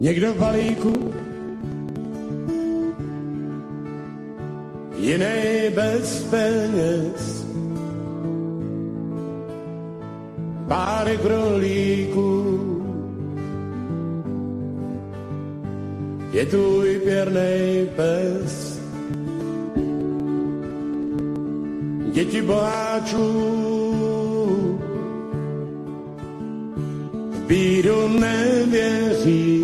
Někdo v balíku, jiný bez peněz, pár krolíků, je tvůj pěrnej pes. Děti boháčů v bídu nevěří,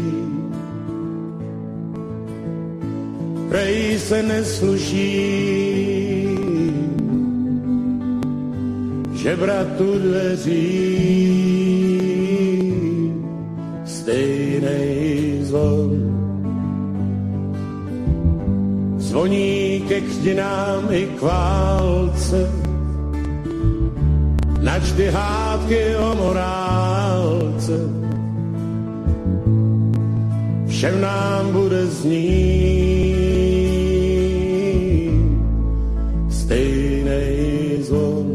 prej se nesluší žebratu dveří. Stejnej zvon zvoní ke křtinám i k válce, načty hádky o morálce, všem nám bude znít stejnej zvon.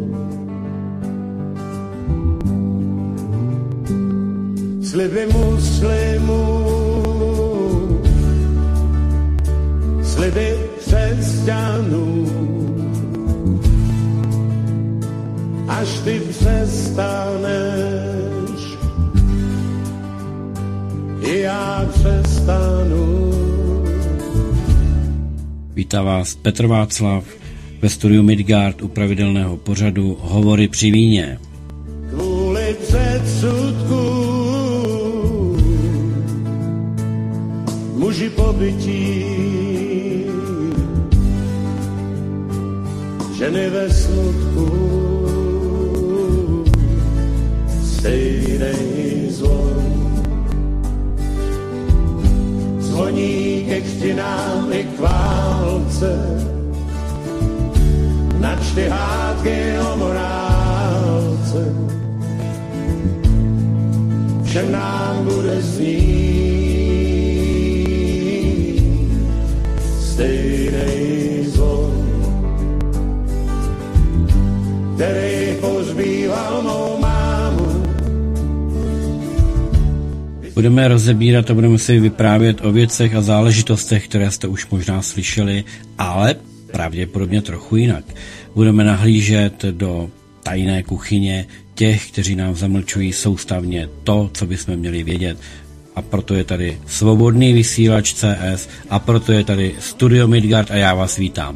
Sliby muslimů, sliby křesťanů, až ty přestaneš, i já přestanu. Vítá vás Petr Václav ve studiu Midgard u pravidelného pořadu Hovory při víně. Kvůli předsudku muži pobytí, ženy ve smutku, stejnej zvon zvoní ke křtinám i k válce, načty hádky o morálce, všem nám bude znít stejnej zvon, který pozbýval mou mámu. Budeme rozebírat a budeme si vyprávět o věcech a záležitostech, které jste už možná slyšeli, ale pravděpodobně trochu jinak. Budeme nahlížet do tajné kuchyně těch, kteří nám zamlčují soustavně to, co bychom měli vědět. A proto je tady Svobodný vysílač CS a proto je tady Studio Midgard a já vás vítám.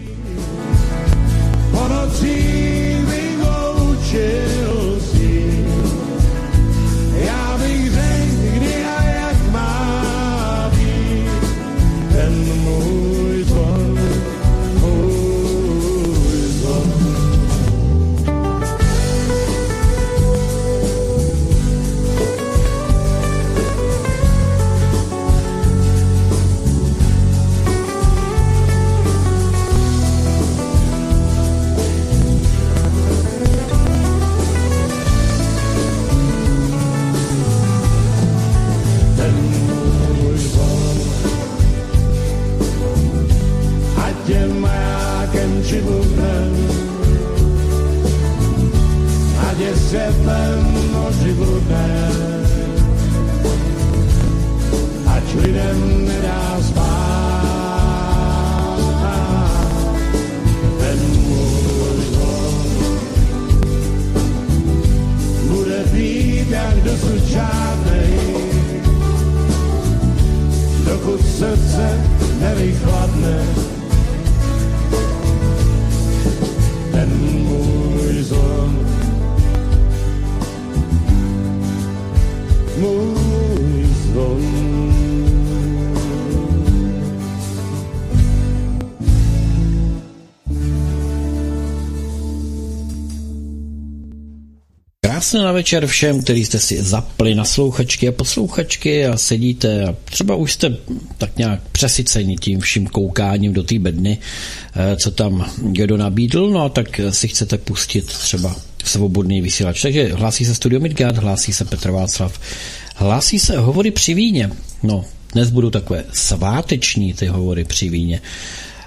Krásný večer všem, kteří jste si zapli naslouchačky a poslouchačky a sedíte a třeba už jste tak nějak přesyceni tím vším koukáním do té bedny, co tam kdo nabídl, no a tak si chcete pustit třeba Svobodný vysílač. Takže hlásí se Studio Midgard, hlásí se Petr Václav, hlásí se Hovory při víně. No, dnes budou takové sváteční ty Hovory při víně.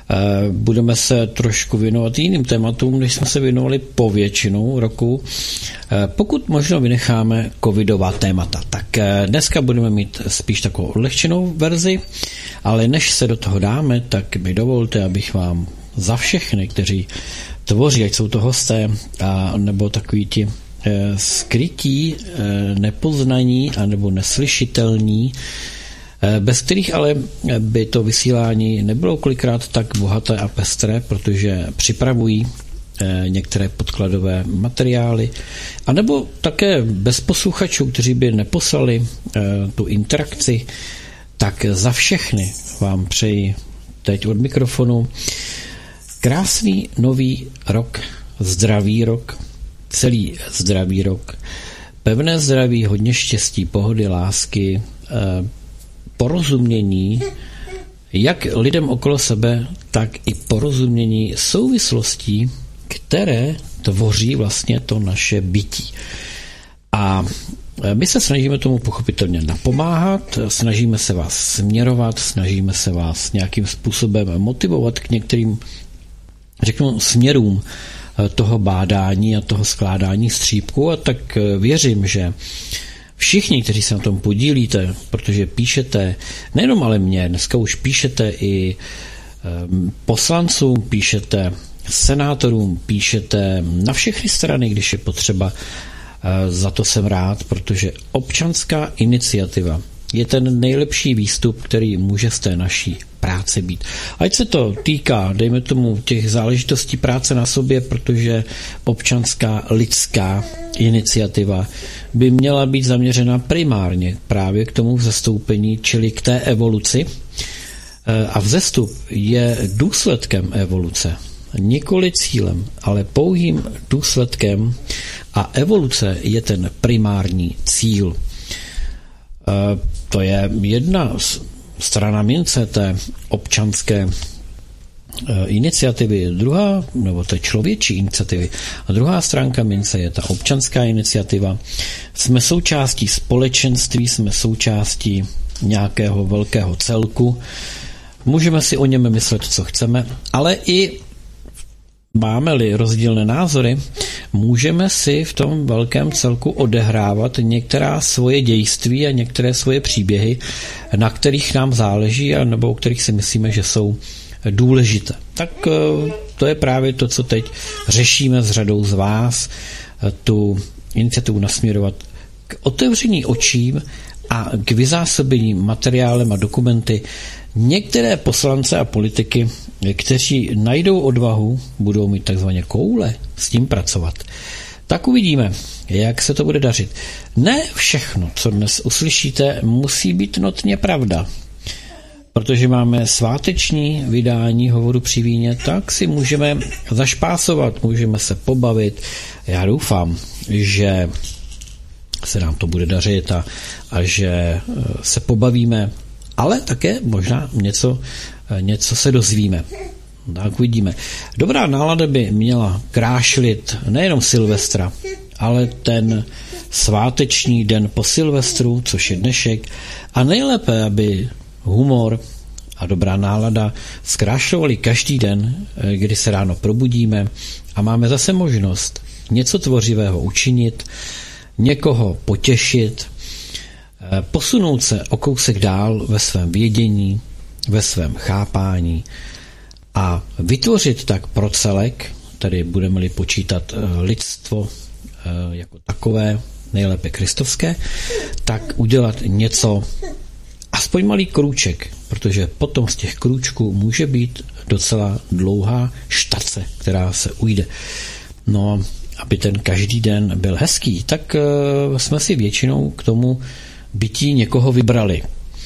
budeme se trošku věnovat jiným tématům, než jsme se věnovali po většinu roku. Pokud možno vynecháme covidová témata, tak dneska budeme mít spíš takovou odlehčenou verzi, ale než se do toho dáme, tak mi dovolte, abych vám za všechny, kteří tvoří, ať jsou to hosté, nebo takový ti skrytí, nepoznaní, anebo neslyšitelní, bez kterých ale by to vysílání nebylo kolikrát tak bohaté a pestré, protože připravují některé podkladové materiály, anebo také bez posluchačů, kteří by neposlali tu interakci, tak za všechny vám přeji teď od mikrofonu krásný nový rok, zdravý rok, celý zdravý rok, pevné zdraví, hodně štěstí, pohody, lásky, porozumění jak lidem okolo sebe, tak i porozumění souvislostí, které tvoří vlastně to naše bytí. A my se snažíme tomu pochopitelně napomáhat, snažíme se vás směrovat, snažíme se vás nějakým způsobem motivovat k některým, řeknu, směrům toho bádání a toho skládání střípků, a tak věřím, že všichni, kteří se na tom podílíte, protože píšete, nejenom ale mě, dneska už píšete i poslancům, píšete senátorům, píšete na všechny strany, když je potřeba, za to jsem rád, protože občanská iniciativa je ten nejlepší výstup, který může z té naší práce být. Ať se to týká, dejme tomu, těch záležitostí práce na sobě, protože občanská lidská iniciativa by měla být zaměřena primárně právě k tomu vzestoupení, čili k té evoluci. A vzestup je důsledkem evoluce. Nikoli cílem, ale pouhým důsledkem, a evoluce je ten primární cíl. To je jedna strana mince té občanské iniciativy, druhá, nebo té člověčí iniciativy. A druhá stránka mince je ta občanská iniciativa. Jsme součástí společenství, jsme součástí nějakého velkého celku. Můžeme si o něm myslet, co chceme, ale i máme-li rozdílné názory, můžeme si v tom velkém celku odehrávat některá svoje dějství a některé svoje příběhy, na kterých nám záleží a nebo o kterých si myslíme, že jsou důležité. Tak to je právě to, co teď řešíme s řadou z vás, tu iniciativu nasměrovat k otevření očím a k vyzásobení materiálem a dokumenty některé poslance a politiky, kteří najdou odvahu, budou mít takzvaně koule s tím pracovat. Tak uvidíme, jak se to bude dařit. Ne všechno, co dnes uslyšíte, musí být notně pravda. Protože máme sváteční vydání Hovoru při víně, tak si můžeme zašpásovat, můžeme se pobavit. Já doufám, že se nám to bude dařit a že se pobavíme, ale také možná něco se dozvíme. Tak uvidíme. Dobrá nálada by měla krášlit nejenom Silvestra, ale ten sváteční den po Silvestru, což je dnešek, a nejlépe, aby humor a dobrá nálada zkrášlovali každý den, kdy se ráno probudíme a máme zase možnost něco tvořivého učinit, někoho potěšit, posunout se o kousek dál ve svém vědění, ve svém chápání a vytvořit tak pro celek, tedy budeme-li počítat lidstvo jako takové, nejlépe kristovské, tak udělat něco, aspoň malý krůček, protože potom z těch krůčků může být docela dlouhá štace, která se ujde. No, aby ten každý den byl hezký, tak jsme si většinou k tomu bytí někoho vybrali.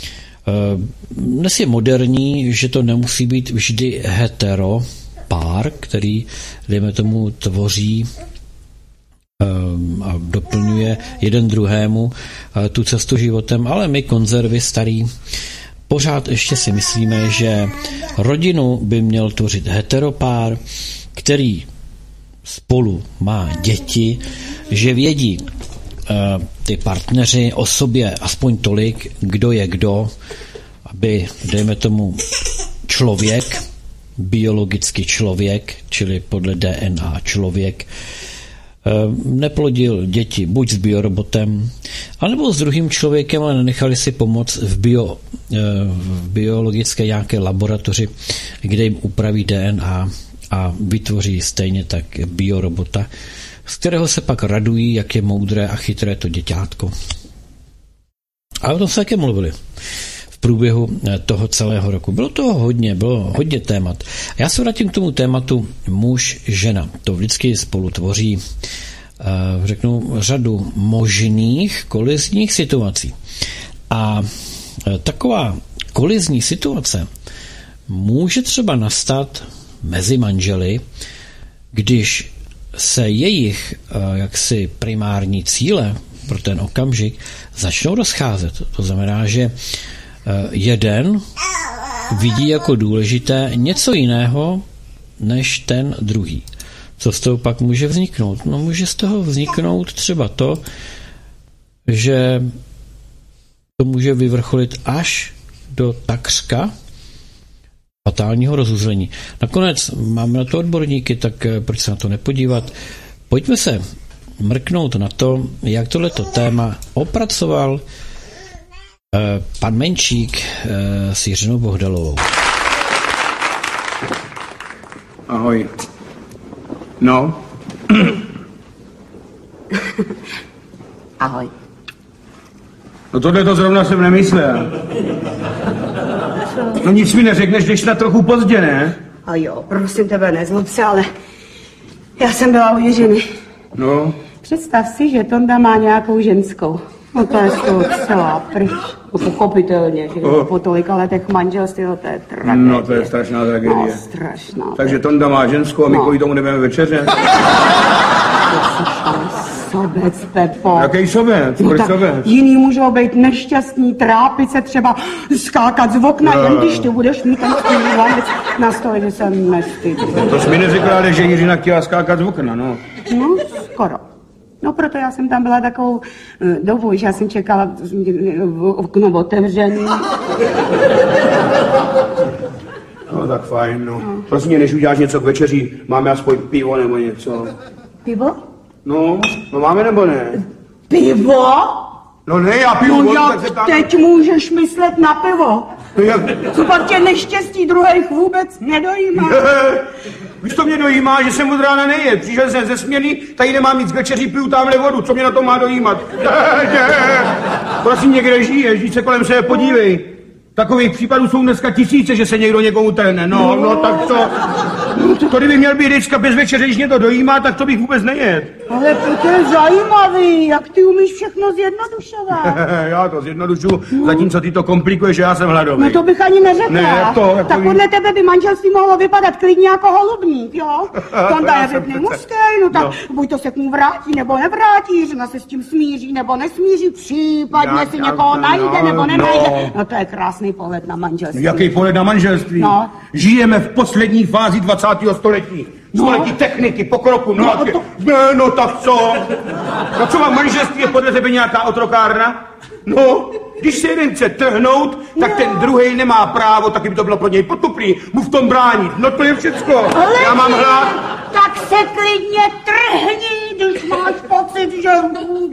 Dnes je moderní, že to nemusí být vždy hetero pár, který, dejme tomu, tvoří a doplňuje jeden druhému tu cestu životem, ale my konzervy starý pořád ještě si myslíme, že rodinu by měl tvořit heteropár, který spolu má děti, že vědí ty partneři o sobě aspoň tolik, kdo je kdo, aby, dejme tomu, člověk biologicky člověk, čili podle DNA člověk, neplodil děti buď s biorobotem, anebo s druhým člověkem, ale nenechali si pomoct v biologické nějaké laboratoři, kde jim upraví DNA a vytvoří stejně tak biorobota, z kterého se pak radují, jak je moudré a chytré to děťátko. A o tom se také mluvili v průběhu toho celého roku. Bylo hodně témat. Já se vrátím k tomu tématu muž, žena. To vždycky spolu tvoří, řeknu, řadu možných kolizních situací. A taková kolizní situace může třeba nastat mezi manželi, když se jejich jaksi primární cíle pro ten okamžik začnou rozcházet. To znamená, že jeden vidí jako důležité něco jiného než ten druhý. Co z toho pak může vzniknout? No, může z toho vzniknout třeba to, že to může vyvrcholit až do takřka fatálního rozuzlení. Nakonec máme na to odborníky, tak proč se na to nepodívat? Pojďme se mrknout na to, jak tohleto téma opracoval pan Menčík s Jiřinou Bohdalovou. Ahoj. No. Ahoj. No tohle to zrovna jsem nemyslel. No nic mi neřekneš, když na trochu pozdě, ne? A jo, prosím tebe, nezlob se, ale já jsem byla u Jiřiny. No. Představ si, že Tonda má nějakou ženskou. No to je z toho celá pryč. No pochopitelně, že po tolika letech manželství, to je tragédie. No to je strašná tragédie. No, strašná. Takže Tonda má ženskou a my kvůli tomu nebudeme večeře. Sobec, Pepo. Jaký sobec? No tak jiný můžou být nešťastní, trápit se třeba, skákat z okna, jen když ty budeš mít ten spívanec na stole, že se nestydí. To jsi mi neřekla, ale že Jiřina chtěla skákat z okna, no. No, skoro. No proto já jsem tam byla takovou dobu, že já jsem čekala okno otevřený. No tak fajn, no. Prosím mě, než uděláš něco k večeři, máme aspoň pivo nebo něco. Pivo? No máme nebo ne? Pivo? No ne, já pivo. No jak teď můžeš myslet na pivo? No jak? Co pak tě neštěstí druhých vůbec nedojímá? Víš, to mě dojímá, že jsem od rána nejet. Přišel jsem ze směny, tady nemám nic k večeři, piju tamhle vodu. Co mě na to má dojímat? Prosím, někde žiješ, když se kolem sebe podívej. Takových případů jsou dneska tisíce, že se někdo někomu trhne. No, tak to kdyby měl být vždycky bez večeře, když mě to dojímá, tak to bych vůbec nejet. Ale to je zajímavý, jak ty umíš všechno zjednodušovat. Já to zjednodušu, zatímco ty to komplikuješ, že já jsem hladový. No to bych ani neřekla. Ne, jak to tak podle tebe by manželství mohlo vypadat klidně jako holubník, jo? Tonda je větný mužský, no tak buď to se k mu vrátí, nebo nevrátí, žena se s tím smíří, nebo nesmíří, případně si někoho najde, nebo nenajde. No to je krásný pohled na manželství. Jaký pohled na manželství? No. Žijeme v poslední fázi 20. století. Století techniky, pokroku, no tak co? No co má manželství, je podle tebe nějaká otrokárna? No, když se jeden chce trhnout, tak ten druhej nemá právo, taky by to bylo pro něj potupný, mu v tom bránit. No to je všecko. Ale já mám hlad. Tak se klidně trhni, když máš pocit, že...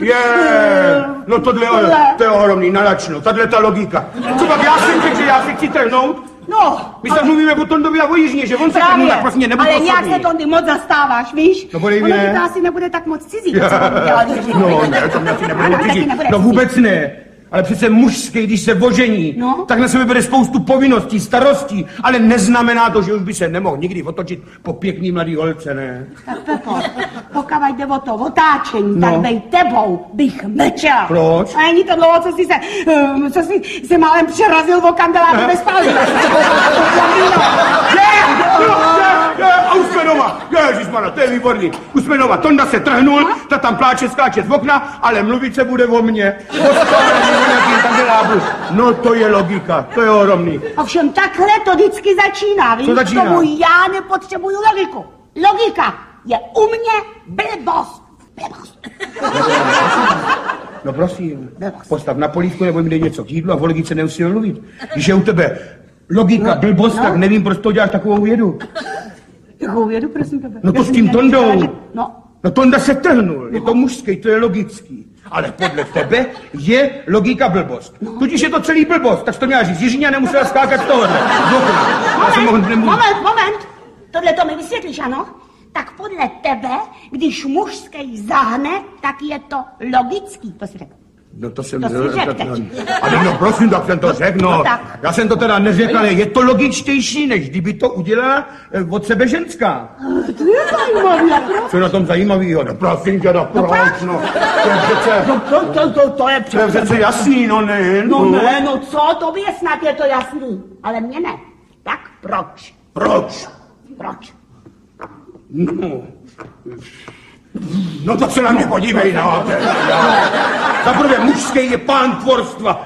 No tohle to je ohromný, nalačno, tahle ta logika. Co pak já jsem řekl, že já si chci trhnout? No. My se mluvíme o Tondovi a o Jiřině, že on se trhnou, tak prostě nebuď ale nějak se Tondy moc zastáváš, víš? No bolej ono to asi nebude tak moc cizí, co on dělal Jiřině. No ne, to mě asi nebude cizí. No vůbec ne. Ale přece mužský, když se ožení, tak na sebe bere spoustu povinností, starostí, ale neznamená to, že už by se nemohl nikdy otočit po pěkný mladý holce, ne? Tak Pepo, pokud jde o to otáčení, tak bej tebou bych mlčela. Proč? A není to dlouho, co jsi se málem přerazil o kandeláři bez palí. A už jsme doma. Ježišmana, to je výborný. Už jsme doma. Tonda se trhnul, ta tam pláče, skáče z okna, ale mluvit se bude o mně. No to je logika, to je ohromný. Ovšem takhle to vždycky začíná, víš? Co začíná? Tomu já nepotřebuju logiku. Logika je u mě blbost. No prosím, postav na polívku nebo mi dej něco k jídlu a o logice nemusíme mluvit. Když je u tebe Logika, blbost, tak nevím, proč to děláš takovou vědu. Jakou vědu, prosím tebe? No to s tím Tondou. No. No Tonda se trhnul, je to mužský, to je logický. Ale podle tebe je logika blbost. Tudíž je to celý blbost, tak jsi to měla říct. Jiřině nemusela skákat z tohohle. Moment. Tohle to mi vysvětlíš, ano? Tak podle tebe, když mužský zahne, tak je to logický. To si řekl. No to jsem... To si řekl teď. Ale no prosím, tak jsem to řekl, no. Tak. Já jsem to teda neřekl, ale je to logičtější, než kdyby to udělala od sebe ženská. To je zajímavý, a proč? Co je na tom zajímavýho? No prosím tě, proč, no. To je přece... To je To je přece jasný, no ne. No co, tobě snad je to jasný, ale mně ne. Tak proč? Proč? Proč? No to se na mě podívej, no. Za prvé, mužský je pán tvorstva.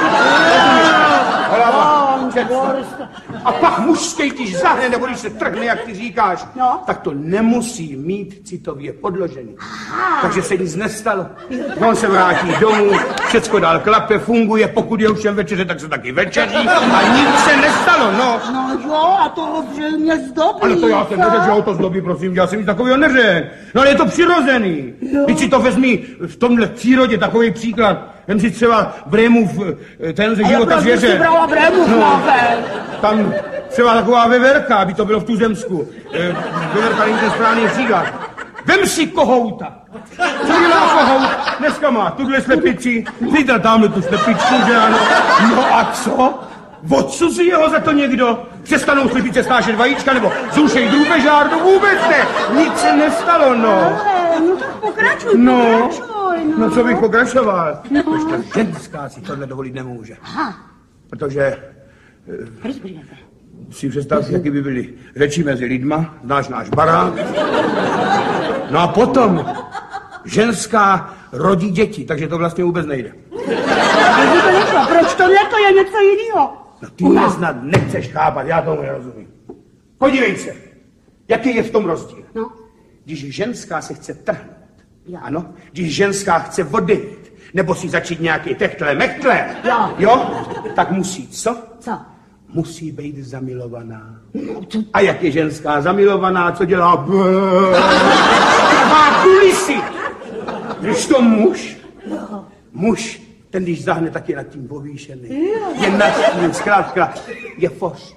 A pak mužský, když zahne, nebo když se trhne, jak ty říkáš, tak to nemusí mít citově podložený. Takže se nic nestalo. On se vrátí domů, všecko dál klape, funguje, pokud je už jen večeře, tak se taky večeří a nic se nestalo, no. No jo, a to zřejmě zdobí. Ale to já jsem neřekl, že ho to zdobí, prosím, já jsem nic takového neřekl. No ale je to přirozený. Když si to vezmi v tomhle přírodě, takový příklad. Vem si třeba Brémův, ten ze života zvěře. Ale proč jsi brala Brémův, tam třeba taková veverka, aby to bylo v Tuzemsku. Veverka není ten správný příklad. Vem si kohouta. Co dělá kohout? Dneska má tuhle slepici, zítra tamhle tu slepičku, že ano. No a co? Odsuzuje ho za to někdo? Přestanou slepice snášet vajíčka, nebo zrušej drůbežár? No vůbec ne. Nic se nestalo, no. No tak pokračuj. No co bych pokračoval? Protože ženská si tohle dovolit nemůže. Aha. Protože... si představ, jaký by byly řeči mezi lidma, znáš náš barák. No a potom ženská rodí děti, takže to vlastně vůbec nejde. Proč tohle to je něco jiného? No ty mě snad nechceš chápat, já tomu nerozumím. Podívej se, jaký je v tom rozdíl. No. Když ženská se chce trhnout, ano, když ženská chce odejít, nebo si začít nějaký techtle-mechtle, jo, tak musí co? Co? Musí být zamilovaná. A jak je ženská zamilovaná, co dělá? Má kulisy. Když to muž, ten když zahne, tak je nad tím povýšený. Je nad tím, zkrátka, je foř.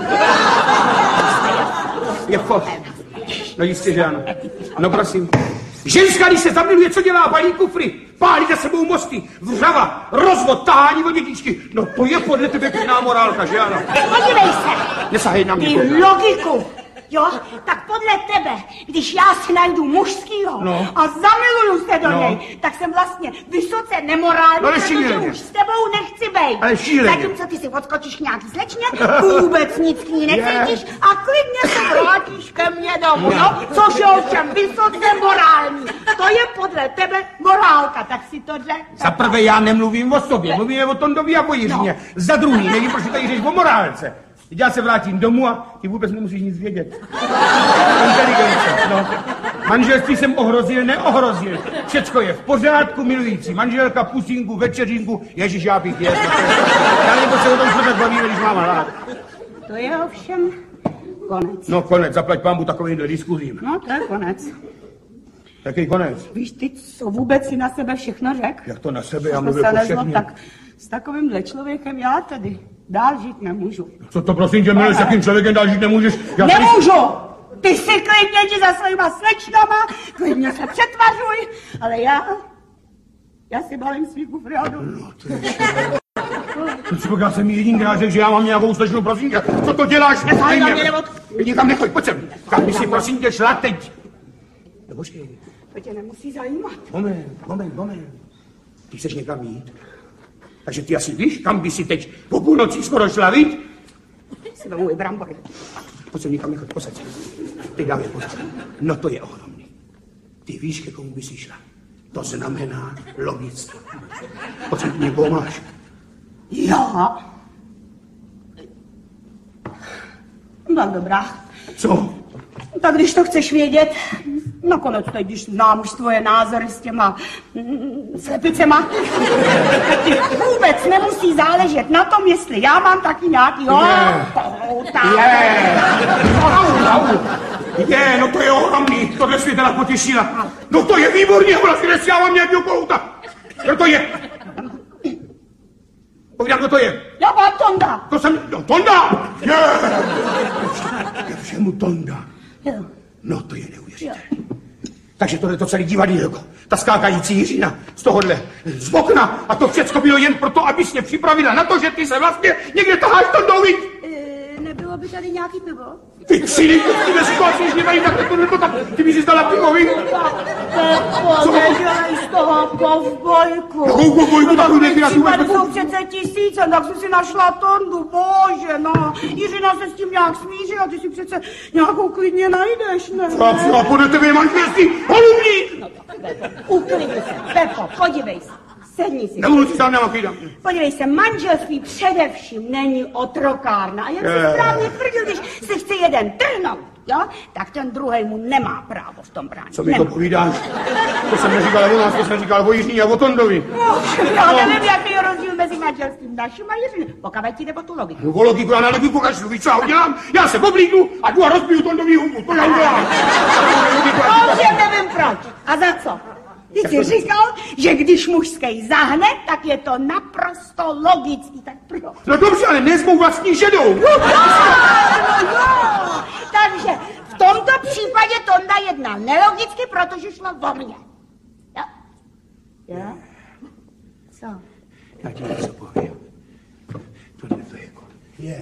Je foř. No jistě, že ano. No prosím. Ženská, když se zamiluje, co dělá? Balí kufry, pálí za sebou mosty, vřava, rozvod, tahání od dětičky. No to je podle tebe pěkná morálka, že ano? Podívej se. Nesahej na mě. Ty logiku. Jo, tak podle tebe, když já si najdu mužskýho a zamiluju se do něj, tak jsem vlastně vysoce nemorální, protože už s tebou nechci bejt. Ale šíleně. Zatímco ty si odskočíš k nějaký slečně, vůbec nic k ní necítíš a klidně se vrátíš ke mně domů, no? Což je ovšem vysoce morální. To je podle tebe morálka, tak si to řek. Za prvé já nemluvím o sobě, mluvíme o Tondovi a o Jiřině. Za druhý, nevím, proč tady řeš o morálce. Teď já se vrátím domů a ty vůbec nemusíš nic vědět. Inteligence, no. Manželství jsem ohrozil, neohrozil. Všecko je v pořádku, milující manželka, pusinku, večeřinku, ježiš, já bych jedl. Já nebo se o tom vůbec bavíme, když mám hlad. To je ovšem konec. No konec, zaplať pánbu takovýmhle diskuzím. No to je konec. Jaký konec? Víš ty, co vůbec si na sebe všechno řek? Jak to na sebe, já mluvil po všechny. Tak s takovýmhle člověkem já tedy dál žít nemůžu. Co to prosím tě, miluješ, s jakým člověkem dál žít nemůžeš? Nemůžu! Ty si klidně jdi za svýma slečnama, klidně se přetvařuj, ale já si balím svý kufry a jdu. Já jsem jedinkrát řekl, že já mám nějakou slečnu, prosím tě, co to děláš? Nechaj na mě, nebo... Nikam nechoď, pojď sem. Kam by si prosím tě šla teď? No počkej. To tě nemusí zajímat. Moment. Ty chceš někam jít? Takže ty asi víš, kam by si teď po půlnoci skoro šla, víš? Si vemu i brambory. Pojď sem, nikam nechoď, posaď se. Teď dám je pořád. No to je ohromný. Ty víš, ke komu by si šla. To znamená logicky. Pojď sem, ty někoho máš. Já? No dobrá. Co? Tak když to chceš vědět, nakonec teď, když znám už tvoje názory s těma slepicema, ti vůbec nemusí záležet na tom, jestli já mám taky nějaký no to je ohromný, tohle jsi teda potěšila. No to je výborný, vlastně já mám nějakýho kohouta. Kdo to je? Povídám, kdo to je? Já mám Tonda. To jsem, no Tonda! Je všemu Tonda. No to je neuvěřitelné. Takže tohle to celý divadýlko, ta skákající Jiřina z tohohle, z okna, a to všecko bylo jen proto, abys mě připravila na to, že ty se vlastně někde taháš Tondou, viď? Nebylo by tady nějaký pivo? Ty ksíny, ty ve situaci, že nemají takhle to tam, ty bys si zdala pivo, viď? Pepo, nedělej z toho kovbojku. Jakou kovbojku, takovou nedělá? Případ jsou přece tisíce, tak jsi si našla Tondu, bože, no. Jiřina se s tím nějak smíří a ty si přece nějakou klidně najdeš, ne? A podle tebe je manželství holubník! No tak, uklidni se, Pepo, podívej se. Sedni si. Nebudu si sám namakýdat. Podívej se, manželství především není otrokárna. A jak se správně tvrdil, když se chce jeden trhnout, jo, tak ten druhej mu nemá právo v tom bránit. Co mi to povídáš? To jsem neříkal o nás, to jsem říkal o Jiřině a o Tondovi. Já nevím, jaký je rozdíl mezi manželstvím naším a Jiřiny. Pokavaj ti nebo tu logiku. No o logiku, já na logiku kašlu, víš co já udělám? Já se oblíknu a jdu a rozbiju Tondový hubu, to já udělám. Ovšem nevím proč. A za co? Ty jsi říkal, že když mužskej zahne, tak je to naprosto logický, tak proč? No dobře, ale ne s mou vlastní ženou. No. Takže v tomto případě Tonda jednal nelogicky, protože šlo o mě. Jo? Jo? Co? Já ti něco povím. Tohle to je jako...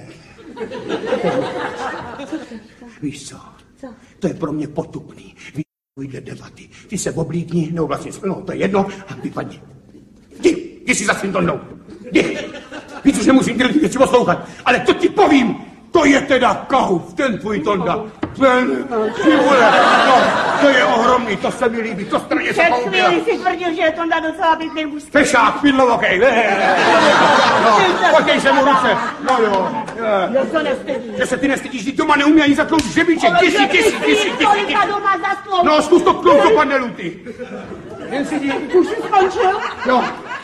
Víš co? Co? To je pro mě potupný. Vyjde debaty. Ty se oblíkni, nebo vlastně, no to je jedno, a vypadni. Jdi si za svým Tondou. Jdi. Víc už nemusím ty věci poslouchat, ale to ti povím, to je teda kauf, ten tvůj Tonda. Ten, no, to je ohromný, to se mi líbí, to straně se poubila. Před chvíli si tvrdil, že je Tonda docela pěkný mužský. Fešák, pidlovokej, no, pojďej se mu ruce, no jo. To nestydí. Že se ty nestydíš, ty doma neumí ani zaklout žebíček, ty si. Kolika doma zasklout. No, zkus to pnout do panelu, ty. Jen si jdi. Už jsi skončil? Jo.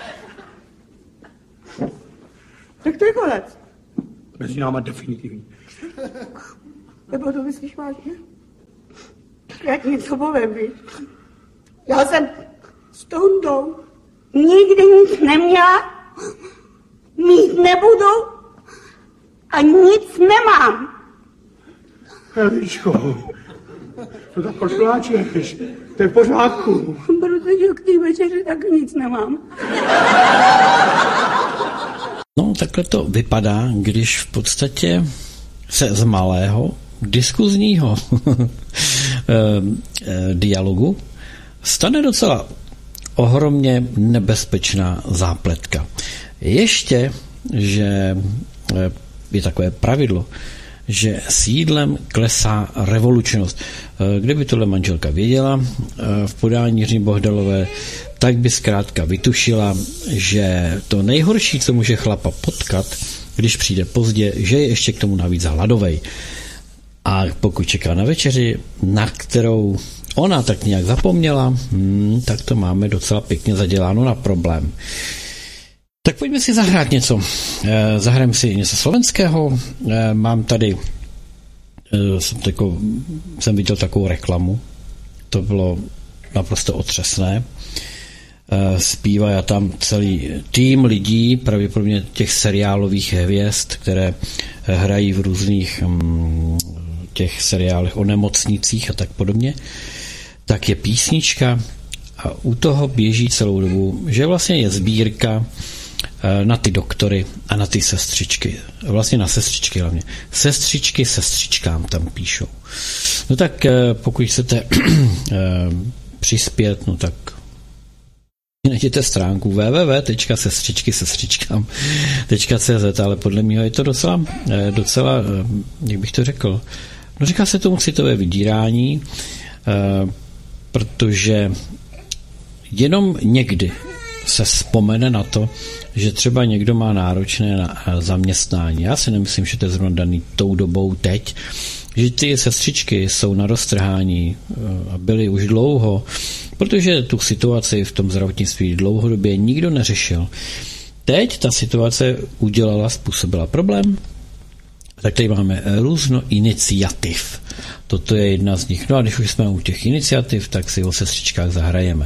Tak to je konec. Mezi náma definitivní. Nebo to myslíš vážně? Já ti něco povím, víš? Já jsem s Tondou nikdy nic neměla, mít nebudu a nic nemám. Eliško, to tak košláčeš, to je v pořádku. Protože k té večeři taky nic nemám. No, takhle to vypadá, když v podstatě se z malého diskuzního dialogu stane docela ohromně nebezpečná zápletka. Ještě, že je takové pravidlo, že s jídlem klesá revolučnost. Kdyby tohle manželka věděla v podání Jiřiny Bohdalové, tak by zkrátka vytušila, že to nejhorší, co může chlapa potkat, když přijde pozdě, že je ještě k tomu navíc hladovej. A pokud čeká na večeři, na kterou ona tak nějak zapomněla, tak to máme docela pěkně zaděláno na problém. Tak pojďme si zahrát něco. Zahrajeme si něco slovenského. Mám tady, jsem viděl takovou reklamu. To bylo naprosto otřesné. Zpívá tam celý tým lidí, pravděpodobně těch seriálových hvězd, které hrají v různých těch seriálech o nemocnicích a tak podobně. Tak je písnička a u toho běží celou dobu, že vlastně je sbírka na ty doktory a na ty sestřičky. Vlastně na sestřičky hlavně. Sestřičky sestřičkám tam píšou. No tak pokud chcete přispět, no tak najděte stránku www.sestřičkysestřičkám.cz, ale podle mě je to docela, jak bych to řekl, no říká se tomu citové vydírání, protože jenom někdy se vzpomene na to, že třeba někdo má náročné na zaměstnání. Já si nemyslím, že to je zrovna daný tou dobou teď, že ty sestřičky jsou na roztrhání a byly už dlouho, protože tu situaci v tom zdravotnictví dlouhodobě nikdo neřešil. Teď ta situace způsobila problém, tak tady máme různo iniciativ. Toto je jedna z nich. No a když už jsme u těch iniciativ, tak si o sestřičkách zahrajeme.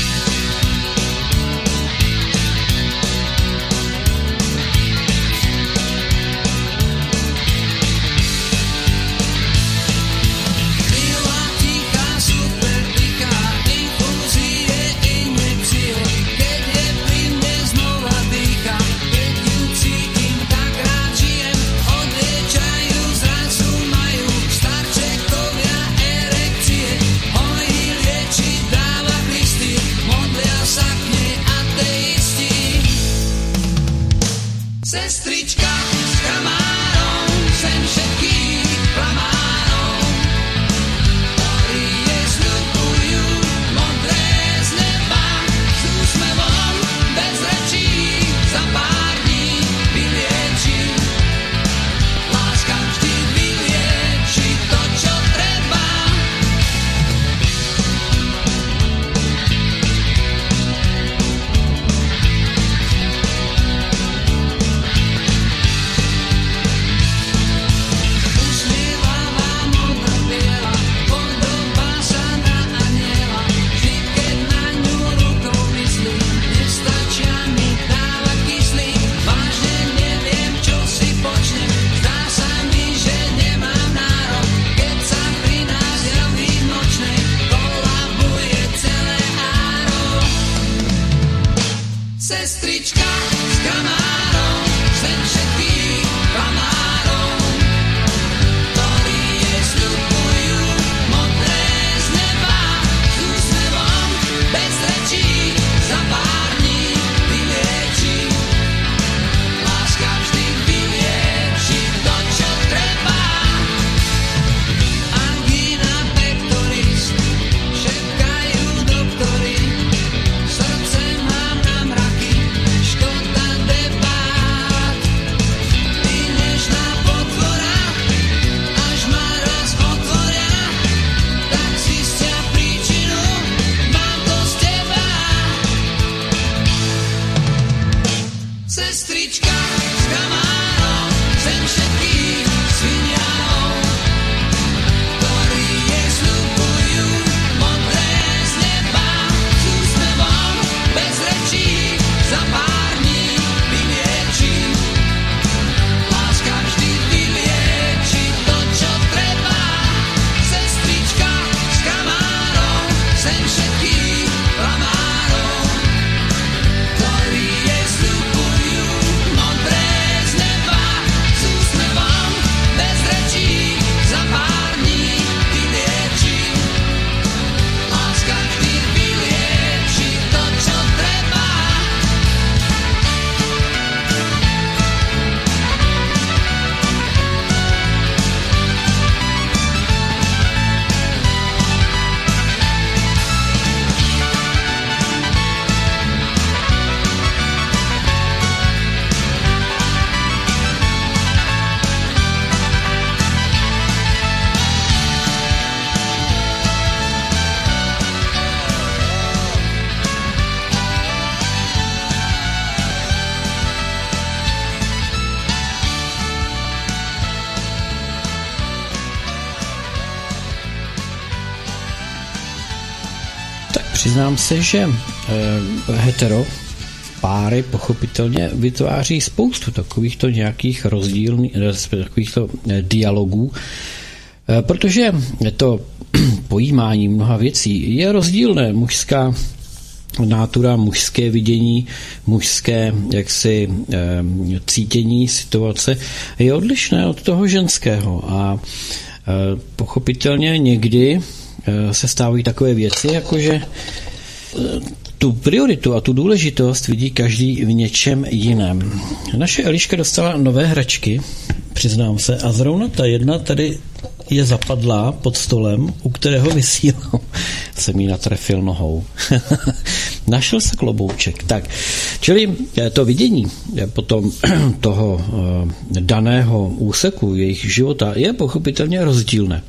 Přiznám se, že hetero páry pochopitelně vytváří spoustu takovýchto nějakých takovýchto dialogů, protože to pojímání mnoha věcí je rozdílné. Mužská nátura, mužské vidění, mužské jaksi cítění situace je odlišné od toho ženského a pochopitelně někdy se stávají takové věci, jakože tu prioritu a tu důležitost vidí každý v něčem jiném. Naše Eliška dostala nové hračky, přiznám se, a zrovna ta jedna tady je zapadlá pod stolem, u kterého vysílám. Jsem jí natrefil nohou. Našel se klobouček. Tak, čili to vidění potom toho daného úseku jejich života je pochopitelně rozdílné.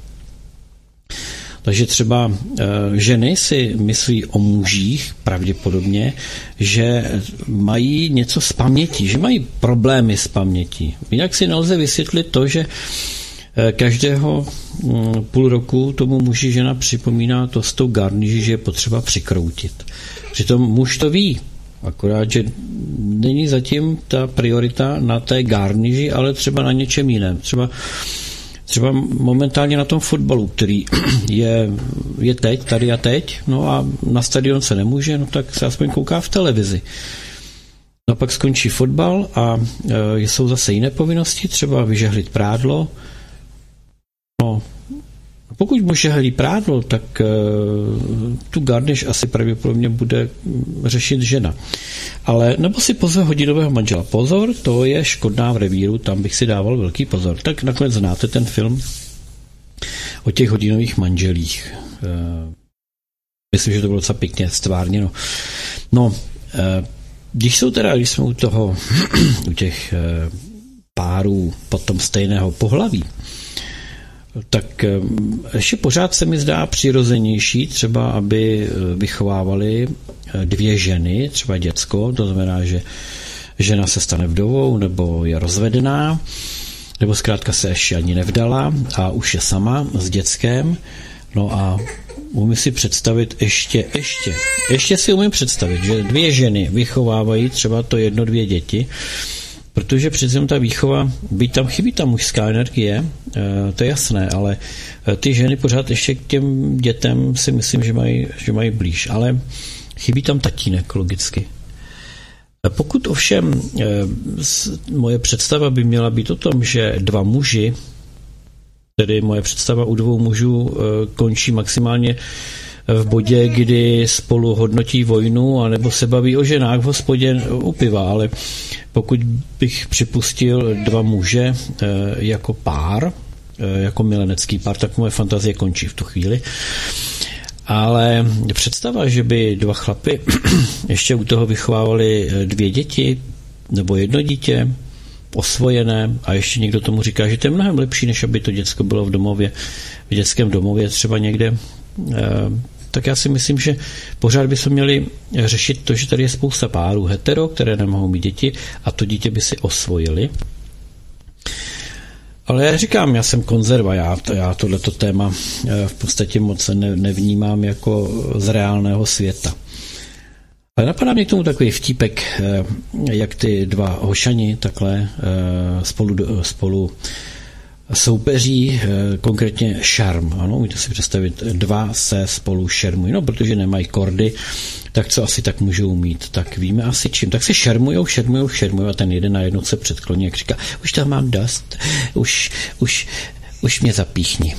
Takže třeba ženy si myslí o mužích pravděpodobně, že mají něco s pamětí, že mají problémy s pamětí. Jinak si nelze vysvětlit to, že každého půl roku tomu muži žena připomíná to s tou garniží, že je potřeba přikroutit. Přitom muž to ví, akorát, že není zatím ta priorita na té garniži, ale třeba na něčem jiném. Třeba momentálně na tom fotbalu, který je teď, tady a teď, no a na stadion se nemůže, no tak se aspoň kouká v televizi. No pak skončí fotbal a jsou zase jiné povinnosti, třeba vyžehlit prádlo. No, pokud muž žehlí prádlo, tak tu garniš asi pravděpodobně bude řešit žena. Ale nebo si pozve hodinového manžela. Pozor, to je škodná v revíru, tam bych si dával velký pozor. Tak nakonec znáte ten film o těch hodinových manželích. Myslím, že to bylo docela pěkně stvárněno. No, když jsme u toho, u těch párů potom stejného pohlaví, tak ještě pořád se mi zdá přirozenější třeba, aby vychovávali dvě ženy, třeba děcko, to znamená, že žena se stane vdovou nebo je rozvedená, nebo zkrátka se ještě ani nevdala a už je sama s dětskem. No a umím si představit ještě si umím představit, že dvě ženy vychovávají třeba to 1-2 děti, protože přece ta výchova, byť tam chybí ta mužská energie, to je jasné, ale ty ženy pořád ještě k těm dětem si myslím, že mají blíž, ale chybí tam tatínek logicky. Pokud ovšem moje představa by měla být o tom, že 2 muži, tedy moje představa u 2 mužů končí maximálně v bodě, kdy spolu hodnotí vojnu anebo se baví o ženách v hospodě u piva, ale pokud bych připustil 2 muže jako pár, jako milenecký pár, tak moje fantazie končí v tu chvíli. Ale představa, že by 2 chlapy ještě u toho vychovávali 2 děti nebo 1 dítě osvojené a ještě někdo tomu říká, že to je mnohem lepší, než aby to děcko bylo v dětském domově třeba někde, tak já si myslím, že pořád bychom měli řešit to, že tady je spousta párů hetero, které nemohou mít děti a to dítě by si osvojili. Ale já říkám, já jsem konzerva, já tohleto téma v podstatě moc nevnímám jako z reálného světa. Ale napadá mě k tomu takový vtípek, jak ty 2 hošani takhle spolu soupeří, konkrétně šarm. Ano, můžete si představit, 2 se spolu šermují, no protože nemají kordy, tak co asi tak můžou mít, tak víme asi čím. Tak se šermujou a ten jeden na jedno se předkloní, jak říká, už tam mám dost, už mě zapíchni.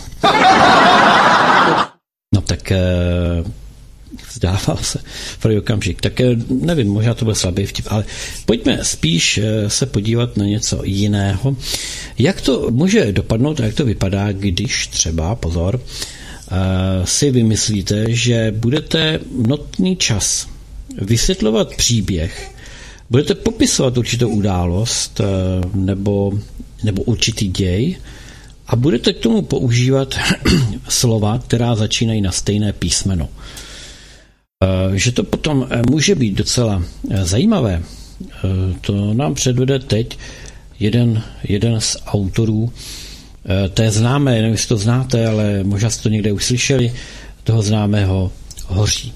No tak zdával se pro okamžik. Tak nevím, možná to byl slabý vtip, ale pojďme spíš se podívat na něco jiného. Jak to může dopadnout a jak to vypadá, když třeba, pozor, si vymyslíte, že budete notný čas vysvětlovat příběh, budete popisovat určitou událost nebo určitý děj a budete k tomu používat slova, která začínají na stejné písmeno. Že to potom může být docela zajímavé, to nám předvede teď jeden z autorů té známé, nevím, jestli to znáte, ale možná jste to někde už slyšeli, toho známého Hoří.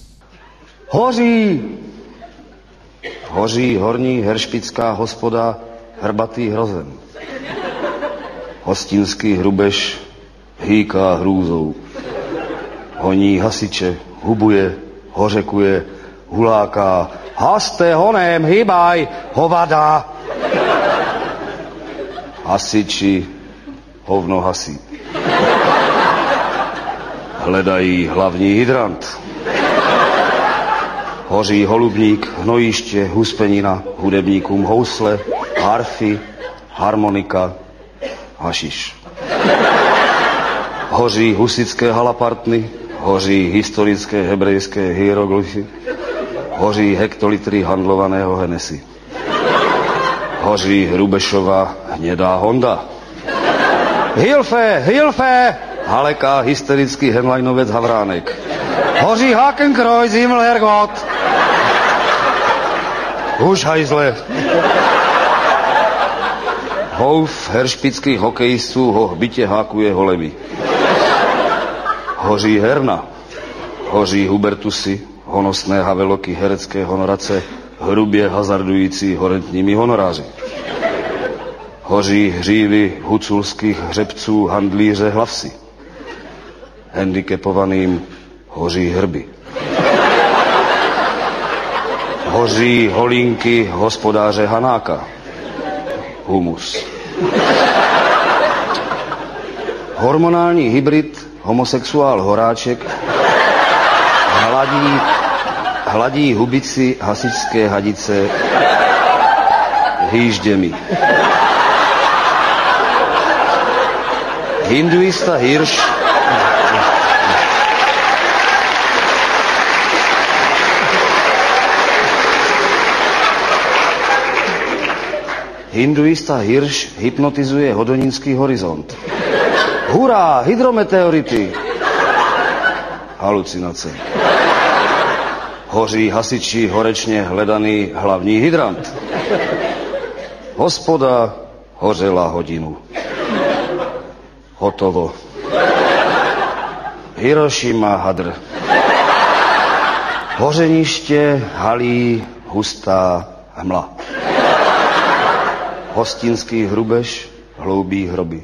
Hoří horní heršpická hospoda Hrbatý hrozen. Hostinský hrubež hýká hrůzou. Honí hasiče, hubuje, hořekuje, huláká. Haste honem, hýbaj, hovada. Hasiči hovno hasí. Hledají hlavní hydrant. Hoří holubník, hnojiště, huspenina, hudebníkům housle, harfy, harmonika, hašiš. Hoří husické halapartny, hoří historické hebrejské hieroglyfy, Hoří hektolitry handlovaného Hennessy. Hoří Hrubešova hnedá Honda. Hilfe, haleká hysterický henlajnovec Havránek. Hoří Hakenkreuz, Himmelherrgott. Už hajzle. Houf heršpických hokejistů ho hbitě hákuje holemi. Hoří Herna. Hoří Hubertusy, honosné haveloky herecké honorace, hrubě hazardující horentními honoráři. Hoří hřívy huculských hřebců handlíře Hlavsy. Handicapovaným hoří hrby. Hoří holínky hospodáře Hanáka. Humus. Hormonální hybrid homosexuál Horáček hladí hubici hasičské hadice hýžděmi. Hinduista Hirš hypnotizuje hodonínský horizont. Hurá, hydrometeority! Halucinace. Hoří hasiči horečně hledaný hlavní hydrant. Hospoda hořela hodinu. Hotovo. Hirošima hadr. Hořeniště halí hustá hmla. Hostinský hrubež hloubí hroby.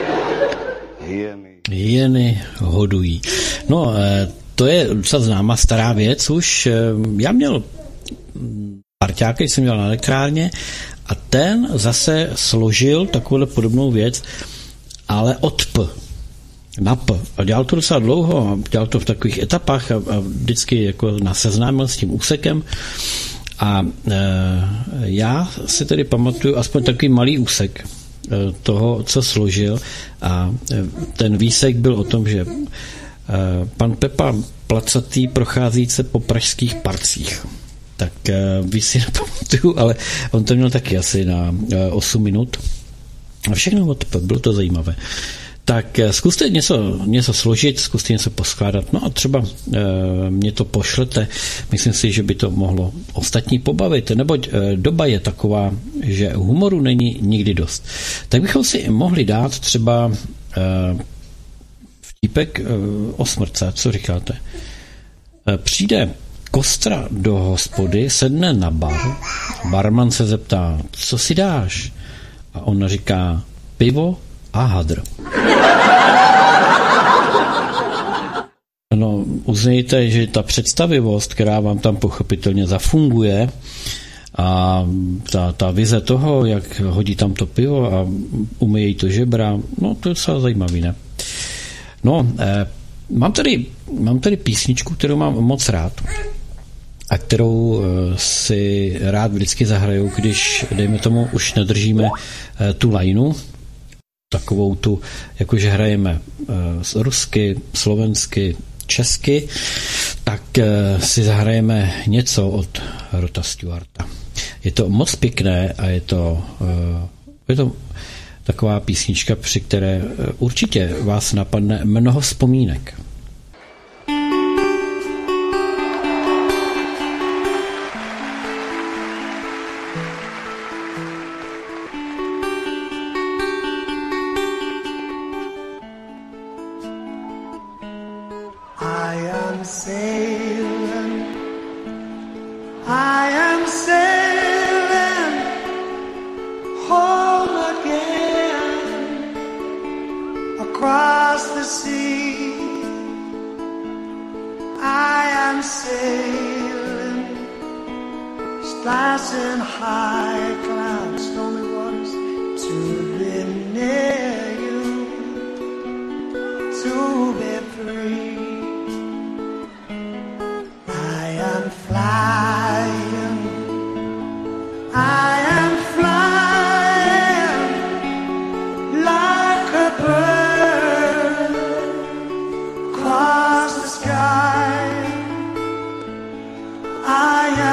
Hyeny hodují. No, to je docela známá stará věc už. Já měl parťáka, jsem měl na elektrárně a ten zase složil takovou podobnou věc, ale od P. Na P. A dělal to docela dlouho a dělal to v takových etapách a vždycky jako naseznámil s tím úsekem. A já si tedy pamatuju aspoň takový malý úsek toho, co složil, a ten výsek byl o tom, že pan Pepa Placatý prochází se po pražských parcích. Tak vy si nepamatuju, ale on to měl taky asi na 8 minut. A všechno od P, bylo to zajímavé. Tak zkuste něco složit, zkuste něco poskládat, no a třeba mě to pošlete. Myslím si, že by to mohlo ostatní pobavit, neboť doba je taková, že humoru není nikdy dost. Tak bychom si mohli dát třeba vtípek o smrce, co říkáte? Přijde kostra do hospody, sedne na bar, barman se zeptá, co si dáš? A ona říká, pivo a hadr. No, uznejte, že ta představivost, která vám tam pochopitelně zafunguje, a ta vize toho, jak hodí tam to pivo a umyjí to žebra, no to je docela zajímavý, ne? No, mám tady písničku, kterou mám moc rád a kterou si rád vždycky zahraju, když, dejme tomu, už nedržíme tu lajnu, takovou tu, jakože hrajeme rusky, slovensky, česky, tak si zahrajeme něco od Rota Stewarta. Je to moc pěkné a je to taková písnička, při které určitě vás napadne mnoho vzpomínek. I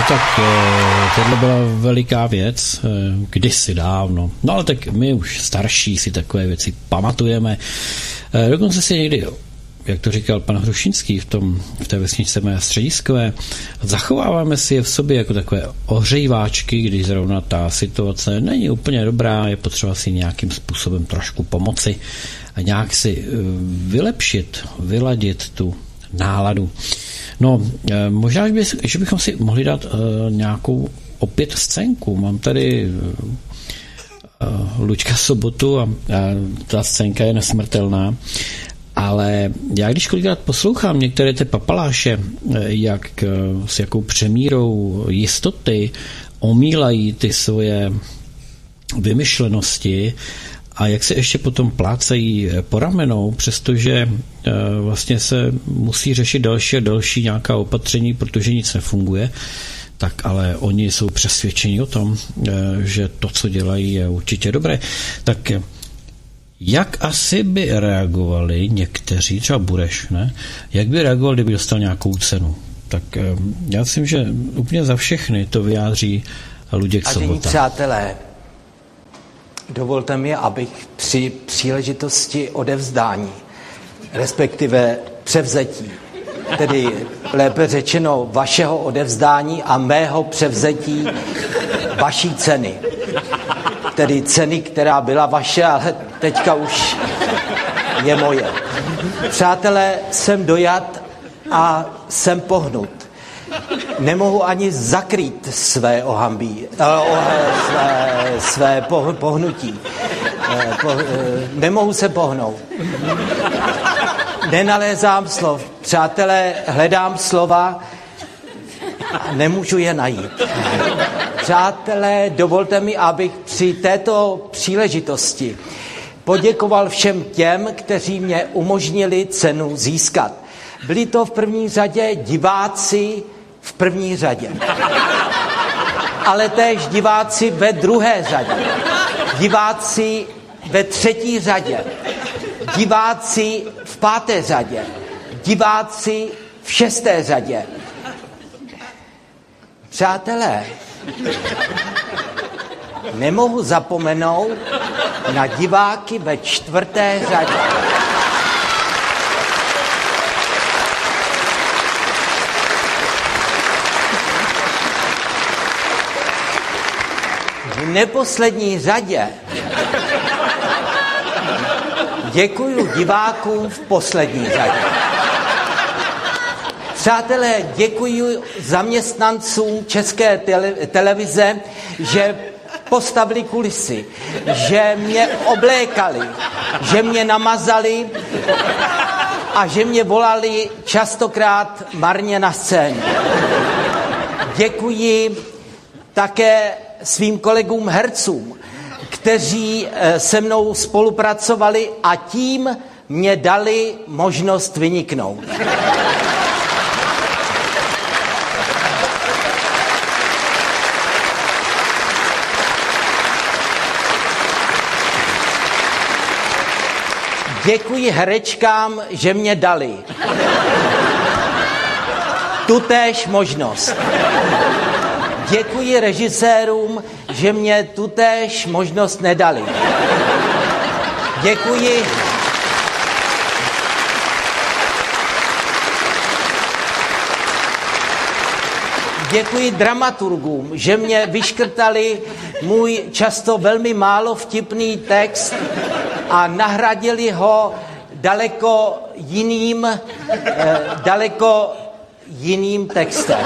tak tohle byla veliká věc, kdysi dávno. No ale tak my už starší si takové věci pamatujeme. Dokonce si někdy, jak to říkal pan Hrušinský v té vesničce mé střediskové, zachováváme si je v sobě jako takové ohřejváčky, když zrovna ta situace není úplně dobrá, je potřeba si nějakým způsobem trošku pomoci a nějak si vylepšit, vyladit tu náladu. No, možná, že bychom si mohli dát nějakou opět scénku. Mám tady Luďka Sobotu a ta scénka je nesmrtelná, ale já když kolikrát poslouchám některé ty papaláše, jak s jakou přemírou jistoty omílají ty svoje vymyšlenosti a jak se ještě potom plácají po ramenou, přestože vlastně se musí řešit další a další nějaká opatření, protože nic nefunguje, tak ale oni jsou přesvědčeni o tom, že to, co dělají, je určitě dobré. Tak jak asi by reagovali někteří, třeba Bureš, ne? Jak by reagovali, kdyby dostal nějakou cenu? Tak já myslím, že úplně za všechny to vyjádří Luděk Sobota. Vážení přátelé, dovolte mi, abych při příležitosti odevzdání, respektive převzetí, tedy lépe řečeno vašeho odevzdání a mého převzetí vaší ceny. Tedy ceny, která byla vaše, ale teďka už je moje. Přátelé, jsem dojat a jsem pohnut. Nemohu ani zakrýt své své pohnutí. Nemohu se pohnout. Nenalézám slov. Přátelé, hledám slova a nemůžu je najít. Přátelé, dovolte mi, abych při této příležitosti poděkoval všem těm, kteří mě umožnili cenu získat. Byli to v první řadě diváci v první řadě, ale též diváci ve druhé řadě, diváci ve třetí řadě, diváci v páté řadě, diváci v šesté řadě. Přátelé, nemohu zapomenout na diváky ve čtvrté řadě. V neposlední řadě děkuju divákům v poslední řadě. Přátelé, děkuji zaměstnancům České televize, že postavili kulisy, že mě oblékali, že mě namazali a že mě volali častokrát marně na scéně. Děkuji také svým kolegům hercům, kteří se mnou spolupracovali a tím mě dali možnost vyniknout. Děkuji herečkám, že mě dali tutéž možnost. Děkuji režisérům, že mě tutéž možnost nedali. Děkuji dramaturgům, že mě vyškrtali můj často velmi málo vtipný text a nahradili ho daleko jiným textem.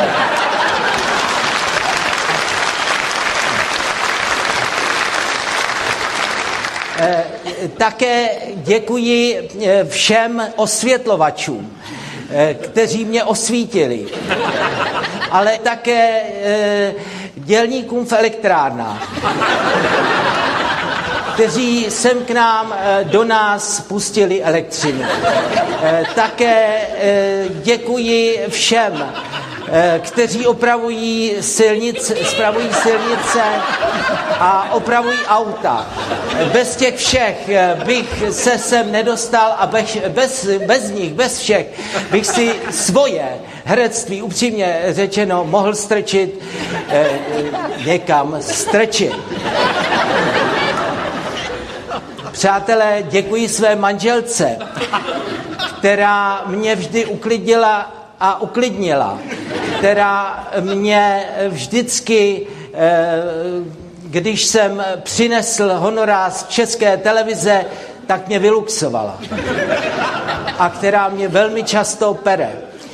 Také děkuji všem osvětlovačům, kteří mě osvítili, ale také dělníkům v elektrárnách, kteří sem k nám do nás pustili elektřinu. Také děkuji všem kteří spravují silnice a opravují auta. Bez těch všech bych se sem nedostal a bez nich, bez všech, bych si svoje herectví, upřímně řečeno, mohl strčit někam strčit. Přátelé, děkuji své manželce, která mě vždy uklidnila a uklidnila, která mě vždycky, když jsem přinesl honorář z České televize, tak mě vyluxovala. A která mě velmi často pere.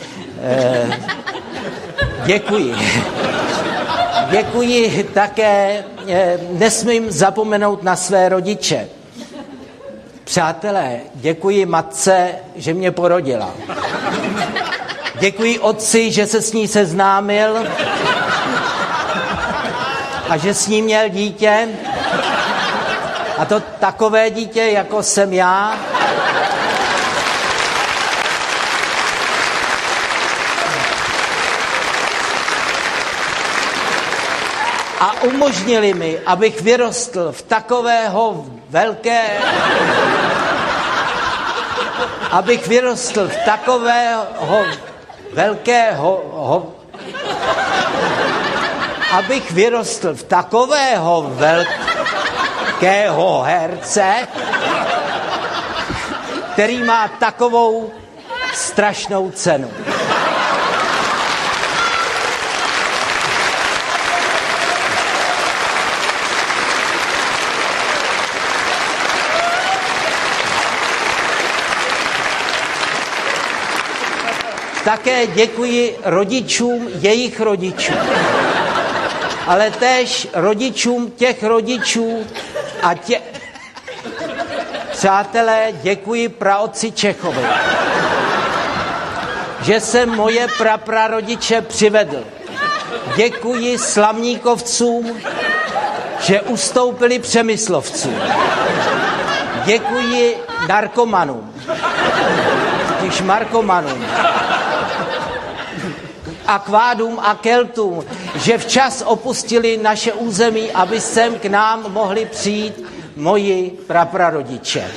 Děkuji. Děkuji také, nesmím zapomenout na své rodiče. Přátelé, děkuji matce, že mě porodila. Děkuji otci, že se s ní seznámil a že s ní měl dítě. A to takové dítě, jako jsem já. A umožnili mi, abych vyrostl v takového velkého herce, který má takovou strašnou cenu. Také děkuji rodičům jejich rodičů, ale též rodičům těch rodičů a Přátelé, děkuji praotci Čechovi, že jsem moje praprarodiče přivedl. Děkuji Slavníkovcům, že ustoupili Přemyslovcům. Děkuji narkomanům, když markomanům, akvádům a keltům, že včas opustili naše území, aby sem k nám mohli přijít moji praprarodiče.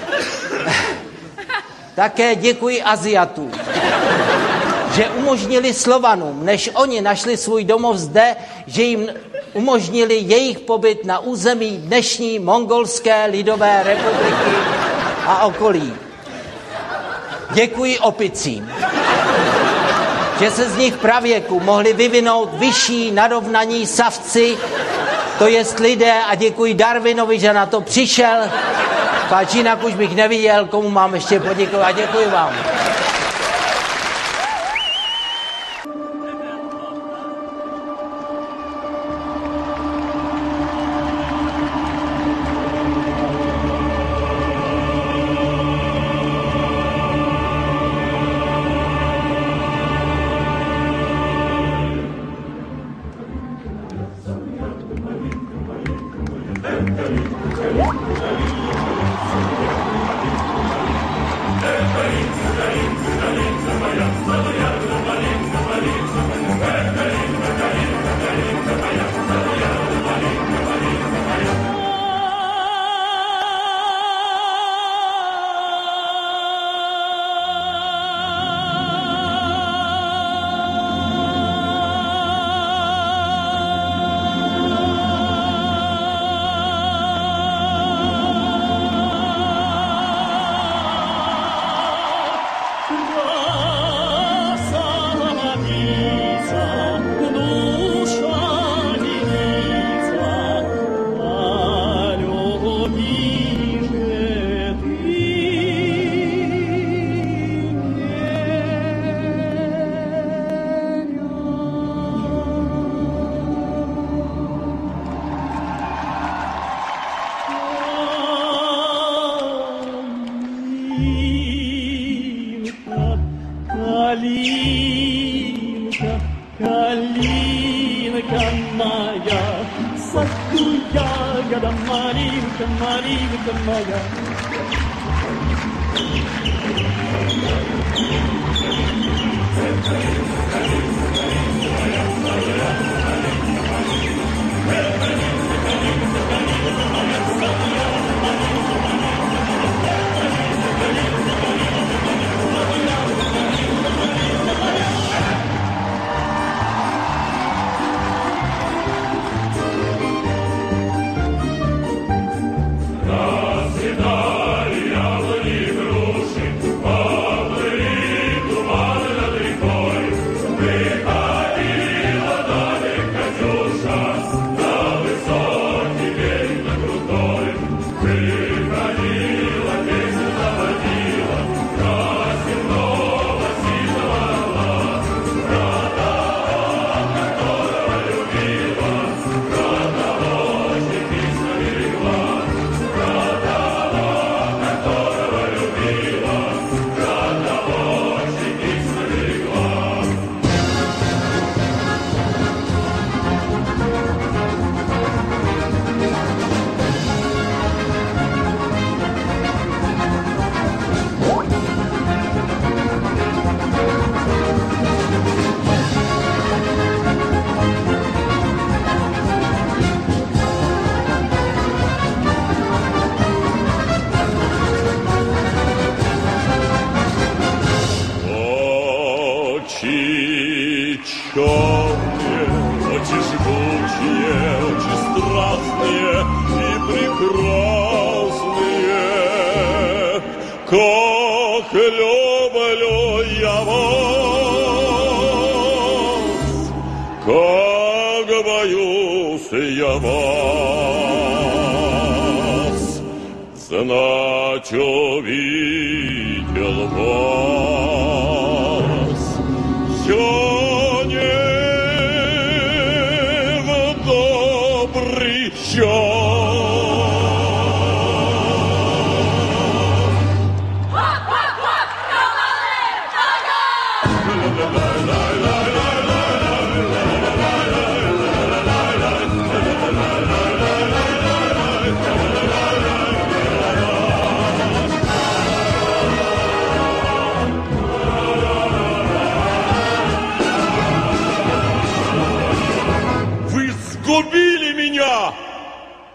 Také děkuji Aziatům, že umožnili Slovanům, než oni našli svůj domov zde, že jim umožnili jejich pobyt na území dnešní Mongolské lidové republiky a okolí. Děkuji opicím, že se z nich pravěku mohli vyvinout vyšší narovnaní savci, to jest lidé, a děkuji Darwinovi, že na to přišel, pač jinak už bych neviděl, komu mám ještě poděkovat. Děkuji vám. Как люблю я вас, как боюсь я вас, знать увидел вас, я не в добрый час. Вы сгубили меня!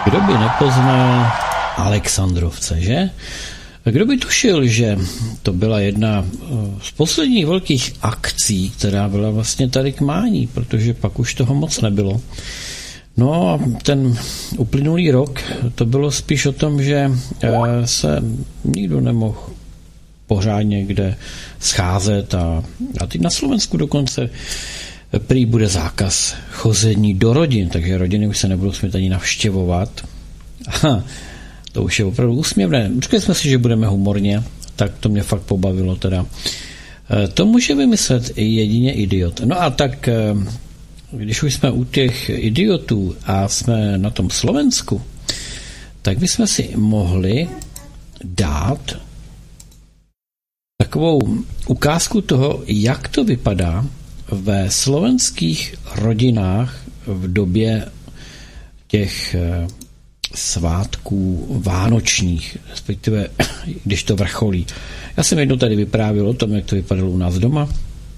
Kdo by nepoznal Alexandrovce, že? Kdo by tušil, že to byla jedna z posledních velkých akcí, která byla vlastně tady k mání, protože pak už toho moc nebylo. No a ten uplynulý rok to bylo spíš o tom, že se nikdo nemohl pořádně kde scházet a teď na Slovensku dokonce prý bude zákaz chození do rodin, takže rodiny už se nebudou smět ani navštěvovat. Aha, to už je opravdu úsměvné. Říkali jsme si, že budeme humorně, tak to mě fakt pobavilo teda. To může vymyslet jedině idiot. No a tak, když už jsme u těch idiotů a jsme na tom Slovensku, tak bychom si mohli dát takovou ukázku toho, jak to vypadá ve slovenských rodinách v době těch svátků vánočních, respektive když to vrcholí. Já jsem jednou tady vyprávěl o tom, jak to vypadalo u nás doma,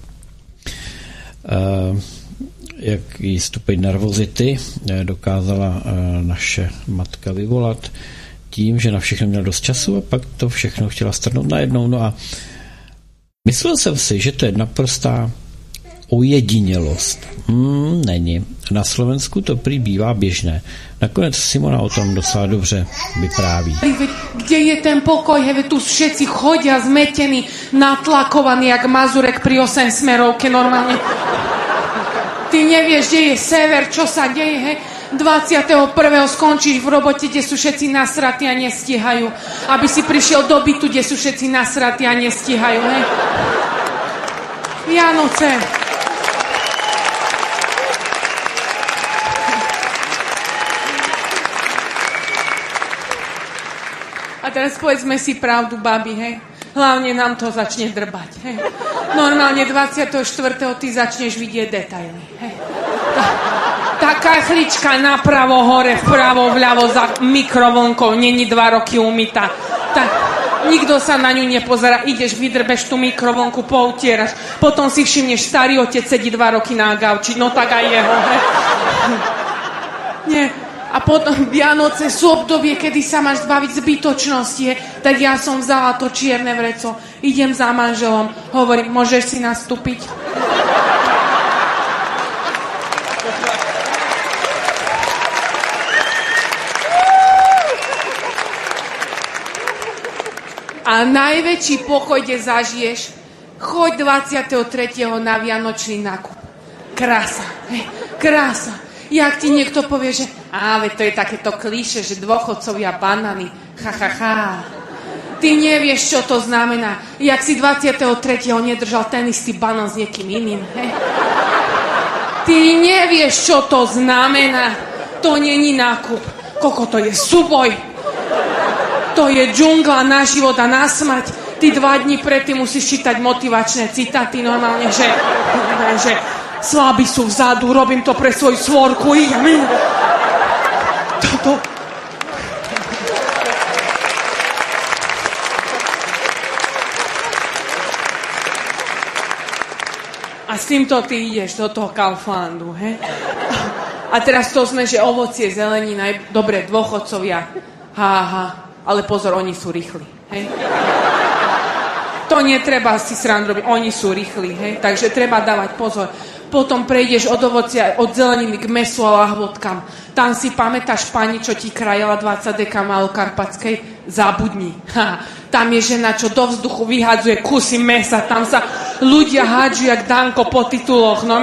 jaký stupeň nervozity dokázala naše matka vyvolat tím, že na všechno měla dost času a pak to všechno chtěla strhnout najednou. No a myslel jsem si, že to je naprostá ojedinělost. Není. Na Slovensku to prý bývá běžné. Nakonec Simona o tom docela dobře vypráví. Kde je ten pokoj? Heve, tu všetci chodia zmetení, natlakovaní, jak Mazurek pri 8 smerovke normálne. Ty nevieš, kde je sever, čo sa deje, hej? 21. skončíš v robote, kde sú všetci nasratí a nestíhajú. Aby si prišiel do bytu, kde sú všetci nasratí a nestíhajú, hej? Vianoce. A teraz povedzme si pravdu, babi, hej? Hlavne nám to začne drbať, hej? Normálne 24. ty začneš vidieť detaily, hej? Tá kachlička napravo hore, vpravo, vľavo za mikrovlnkou, není 2 roky umytá. Tak nikto sa na ňu nepozerá, ideš, vydrbeš tú mikrovlnku, poutieraš, potom si všimneš, starý otec sedí 2 roky na gauči, no tak aj jeho, hej? Nie. A potom Vianoce sú obdobie, kedy sa máš zbaviť zbytočnosti, he? Tak ja som vzala to čierne vreco, idem za manželom, hovorím, môžeš si nastúpiť? A najväčší pokoj, kde zažiješ, choď 23. na Vianočný nákup. Krása, hej, krása. Jak ti niekto povie, že veď to je takéto klíše, že dôchodcovia banány, Ty nevieš, čo to znamená. Jak si 23. nedržal ten istý banán s niekým iným, hej. Ty nevieš, čo to znamená. To není nákup. Koľko to je súboj. To je džungla na život a na smrť. Ty 2 dní predtým musíš čítať motivačné citáty normálne, že slabí sú vzadu, robím to pre svoju svorku, idem. Toto. A s týmto ty ideš do toho Kauflandu, he? A teraz to sme, že ovocie, zelenina, dobre, dôchodcovia, ale pozor, oni sú rýchli, hej? To netreba si srandu robiť, oni sú rýchli, hej? Takže treba dávať pozor. Potom prejdeš od ovocia, od zeleniny k mesu a lahvodkám. Tam si pamätáš pani, čo ti krajala 20 deka malokarpatskej? Zabudni. Tam je žena, čo do vzduchu vyhadzuje kusy mesa. Tam sa ľudia hádžu, jak Danko po tituloch. No,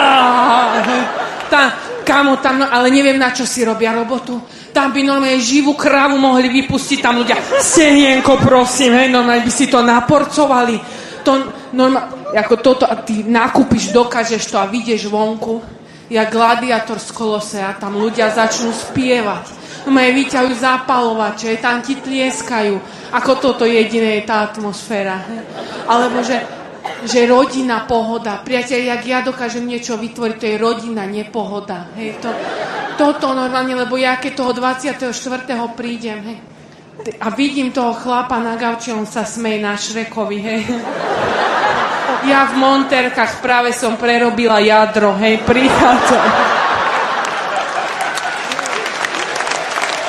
ale neviem, na čo si robia robotu. Tam by normálne živú krávu mohli vypustiť, tam ľudia, senienko, prosím, hej, normálne by si to naporcovali. To normálne, ako toto, a ty nakúpiš, dokážeš to a vidieš vonku, jak gladiátor z Kolosea, tam ľudia začnú spievať. Normálne vyťahujú zapalovače, tam ti tlieskajú. Ako toto jediné je tá atmosféra. Hej. Alebo že rodina, pohoda. Priateľ, jak ja dokážem niečo vytvoriť, to je rodina, nepohoda. Hej, toto normálne, lebo ja keď toho 24. prídem, hej, a vidím toho chlapa na gauči, on sa smeje na Šrekovi, hej. Ja v monterkách práve som prerobila jadro, hej, prichádzam.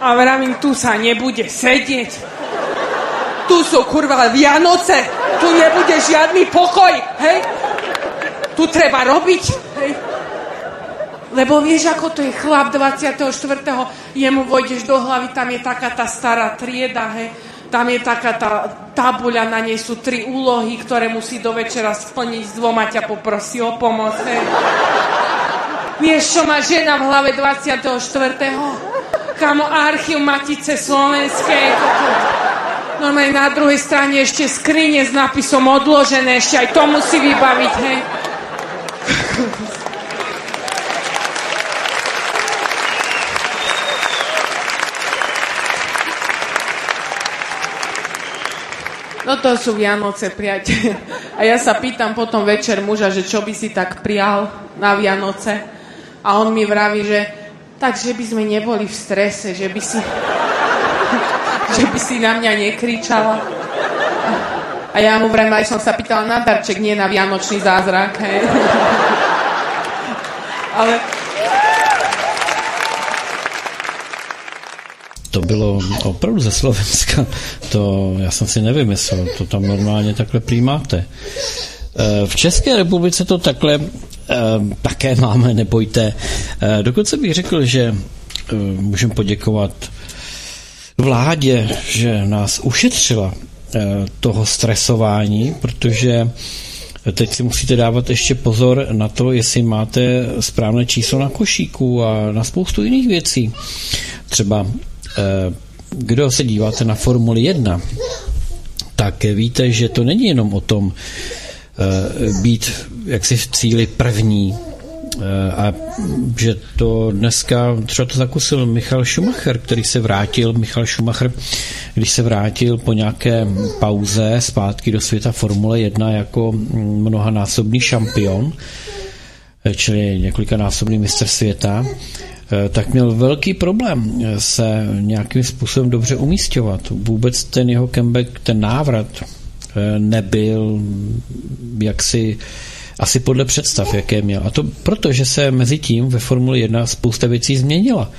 A vravím, tu sa nebude sedieť. Tu sú kurva Vianoce. Tu nebude žiadny pokoj, hej? Tu treba robiť, hej? Lebo vieš, ako to je chlap 24. Jemu vojdeš do hlavy, tam je taká tá stará trieda, hej? Tam je taká tá tabuľa, na nej sú 3 úlohy, ktoré musí do večera splniť, s 2 ťa poprosí o pomoc, hej? Vieš, čo má žena v hlave 24. Kamo, archív Matice Slovenskej. Normálne na druhej strane ešte skrine s nápisom odložené, ešte aj to musí vybaviť, hej? No to sú Vianoce, priateľ. A ja sa pýtam potom večer muža, že čo by si tak prial na Vianoce. A on mi vraví, že takže by sme neboli v strese, že by si na mňa nekričala. A ja mu vravím, aj som sa pýtala na darček, nie na vianočný zázrak. Hej. Ale... To bylo opravdu ze Slovenska. To já jsem si nevymyslel. To tam normálně takhle přijímáte. V České republice to takhle také máme, nebojte. Dokonce bych řekl, že můžeme poděkovat vládě, že nás ušetřila toho stresování, protože teď si musíte dávat ještě pozor na to, jestli máte správné číslo na košíku a na spoustu jiných věcí. Třeba kdo se díváte na Formuli 1, tak víte, že to není jenom o tom být jaksi v cíli první a že to dneska třeba to zakusil Michael Schumacher, když se vrátil po nějaké pauze zpátky do světa Formule 1 jako mnohanásobný šampion, čili několikanásobný mistr světa, tak měl velký problém se nějakým způsobem dobře umísťovat. Vůbec ten jeho comeback, ten návrat nebyl jaksi asi podle představ, jaké měl. A to proto, že se mezi tím ve Formuli 1 spousta věcí změnila.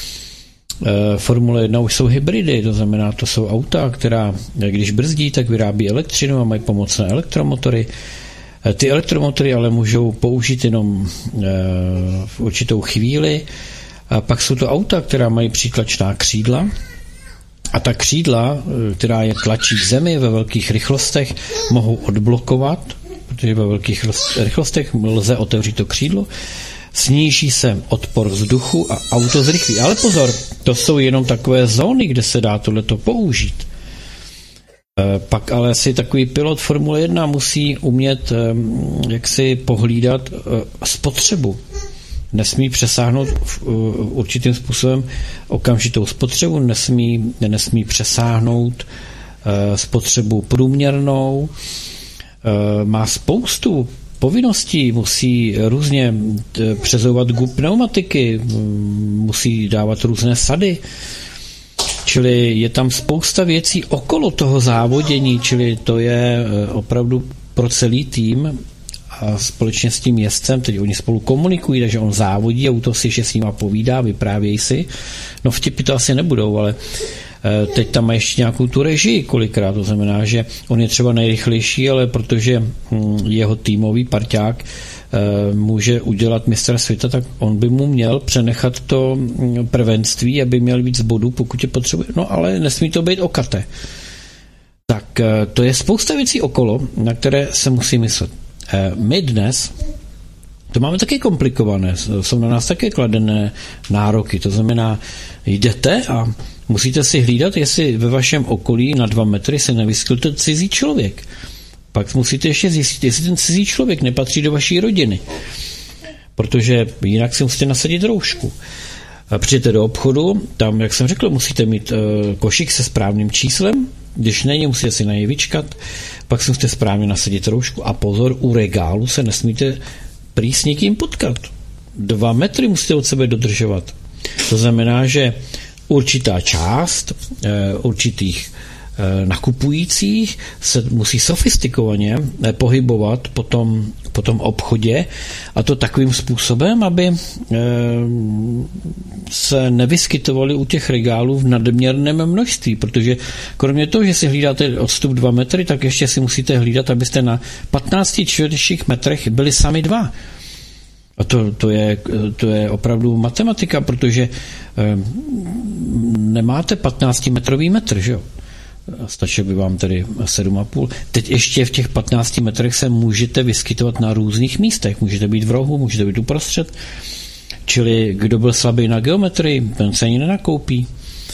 Formule 1 už jsou hybridy, to znamená, to jsou auta, která když brzdí, tak vyrábí elektřinu a mají pomocné elektromotory. Ty elektromotory ale můžou použít jenom v určitou chvíli. A pak jsou to auta, která mají přítlačná křídla a ta křídla, která je tlačí k zemi ve velkých rychlostech, mohou odblokovat, protože ve velkých rychlostech lze otevřít to křídlo, sníží se odpor vzduchu a auto zrychlí. Ale pozor, to jsou jenom takové zóny, kde se dá tohleto použít. Pak ale si takový pilot Formule 1 musí umět jaksi pohlídat spotřebu. Nesmí přesáhnout určitým způsobem okamžitou spotřebu, nesmí přesáhnout spotřebu průměrnou, má spoustu povinností, musí různě přezouvat pneumatiky, musí dávat různé sady, čili je tam spousta věcí okolo toho závodění, čili to je opravdu pro celý tým a společně s tím jezdcem, teď oni spolu komunikují, takže on závodí, auto si ještě s nima povídá, vyprávějí si. No vtipy to asi nebudou, ale teď tam má ještě nějakou tu režii kolikrát, to znamená, že on je třeba nejrychlejší, ale protože jeho týmový parťák může udělat mistra světa, tak on by mu měl přenechat to prvenství, aby měl víc bodů, pokud je potřebuje. No ale nesmí to být okaté. Tak to je spousta věcí okolo, na které se musí myslet. My dnes to máme taky komplikované, jsou na nás také kladené nároky, to znamená, jdete a musíte si hlídat, jestli ve vašem okolí na 2 metry se nevyskytl cizí člověk. Pak musíte ještě zjistit, jestli ten cizí člověk nepatří do vaší rodiny, protože jinak si musíte nasadit roušku. Přijďte do obchodu, tam, jak jsem řekl, musíte mít košík se správným číslem, když není, musíte si na něj vyčkat, pak si musíte správně nasadit roušku a pozor, u regálu se nesmíte prý s někým potkat. 2 metry musíte od sebe dodržovat. To znamená, že určitá část určitých nakupujících se musí sofistikovaně pohybovat po tom obchodě, a to takovým způsobem, aby se nevyskytovali u těch regálů v nadměrném množství, protože kromě toho, že si hlídáte odstup 2 metry, tak ještě si musíte hlídat, abyste na 15 čtverečních metrech byli sami dva. A to je opravdu matematika, protože nemáte 15-metrový metr, že jo? Stačí by vám tedy 7,5. Teď ještě v těch 15 metrech se můžete vyskytovat na různých místech. Můžete být v rohu, můžete být uprostřed. Čili kdo byl slabý na geometrii, ten se ani nenakoupí.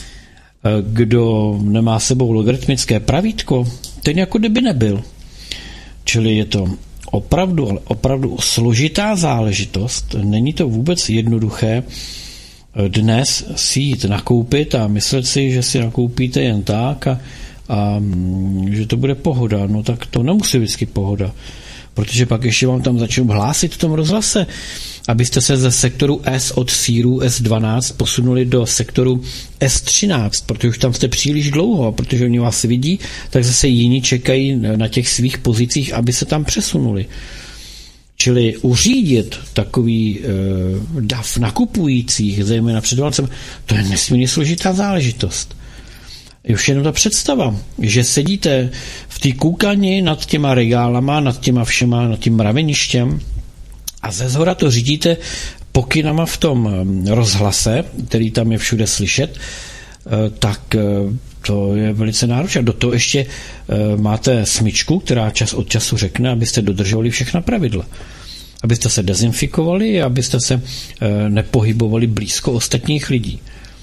Kdo nemá sebou logaritmické pravítko, ten jako kdyby nebyl. Čili je to opravdu složitá záležitost. Není to vůbec jednoduché dnes si jít nakoupit a myslet si, že si nakoupíte jen tak a že to bude pohoda. No tak to nemusí vždycky pohoda, protože pak ještě vám tam začnou hlásit v tom rozhlase, abyste se ze sektoru S od sýru S12 posunuli do sektoru S13, protože už tam jste příliš dlouho, a protože oni vás vidí, tak zase jiní čekají na těch svých pozicích, aby se tam přesunuli. Čili uřídit takový dav nakupujících, zejména před Vánocem, to je nesmírně složitá záležitost. Už jenom ta představa, že sedíte v té koukani nad těma regálama, nad těma všema, nad tím mraveništěm a ze zhora to řídíte pokynama v tom rozhlase, který tam je všude slyšet, tak to je velice náročné. Do toho ještě máte smyčku, která čas od času řekne, abyste dodržovali všechna pravidla. Abyste se dezinfikovali a abyste se nepohybovali blízko ostatních lidí.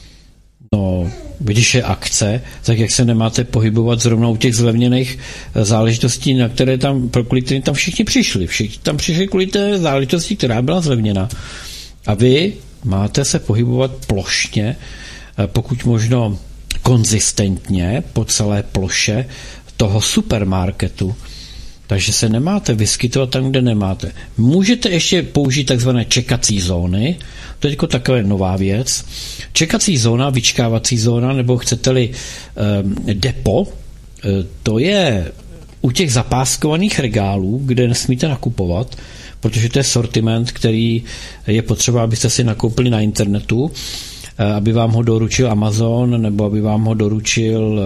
No, když je akce, tak jak se nemáte pohybovat zrovna u těch zlevněných záležitostí, na které kvůli kterým tam všichni přišli. Všichni tam přišli kvůli té záležitosti, která byla zlevněna. A vy máte se pohybovat plošně, pokud možno konzistentně po celé ploše toho supermarketu. Takže se nemáte vyskytovat tam, kde nemáte. Můžete ještě použít takzvané čekací zóny, to je jako taková nová věc. Čekací zóna, vyčkávací zóna, nebo chcete-li depo, to je u těch zapáskovaných regálů, kde nesmíte nakupovat, protože to je sortiment, který je potřeba, abyste si nakoupili na internetu, aby vám ho doručil Amazon, nebo aby vám ho doručil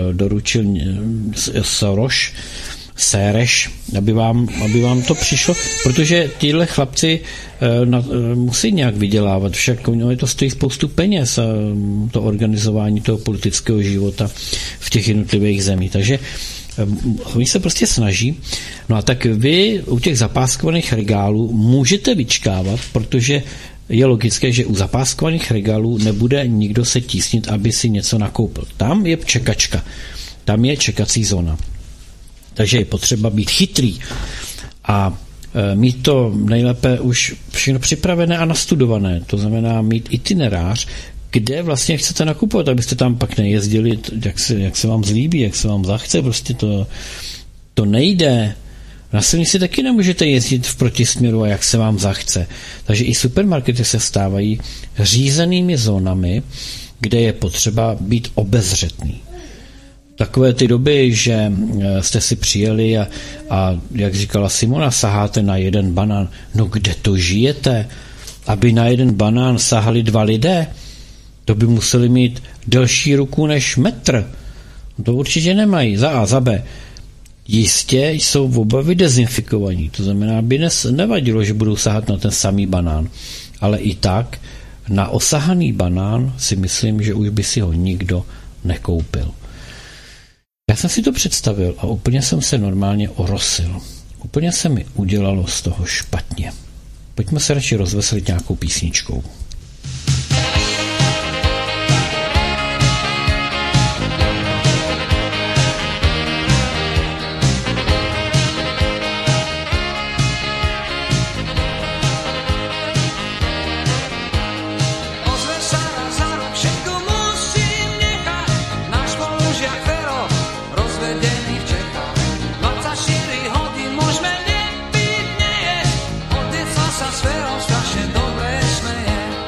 Sereš, aby vám to přišlo, protože tyhle chlapci musí nějak vydělávat, však to stojí spoustu peněz a to organizování toho politického života v těch jednotlivých zemích, takže oni se prostě snaží. No a tak vy u těch zapáskovaných regálů můžete vyčkávat, protože je logické, že u zapáskovaných regálů nebude nikdo se tísnit, aby si něco nakoupil. Tam je čekačka, tam je čekací zóna. Takže je potřeba být chytrý a mít to nejlépe už všechno připravené a nastudované. To znamená mít itinerář, kde vlastně chcete nakupovat, abyste tam pak nejezdili, jak se vám zlíbí, jak se vám zachce. Prostě to nejde. Na silnici taky nemůžete jezdit v protisměru a jak se vám zachce. Takže i supermarkety se stávají řízenými zónami, kde je potřeba být obezřetný. Takové ty doby, že jste si přijeli a jak říkala Simona, saháte na jeden banán. No kde to žijete? Aby na jeden banán sahali 2 lidé? To by museli mít delší ruku než metr. To určitě nemají. Za A, za B. Jistě jsou obavy dezinfikovaní. To znamená, aby nevadilo, že budou sahat na ten samý banán. Ale i tak na osahaný banán si myslím, že už by si ho nikdo nekoupil. Já jsem si to představil a úplně jsem se normálně orosil. Úplně se mi udělalo z toho špatně. Pojďme se radši rozveselit nějakou písničkou. Sa sférou strašne dobre smeje.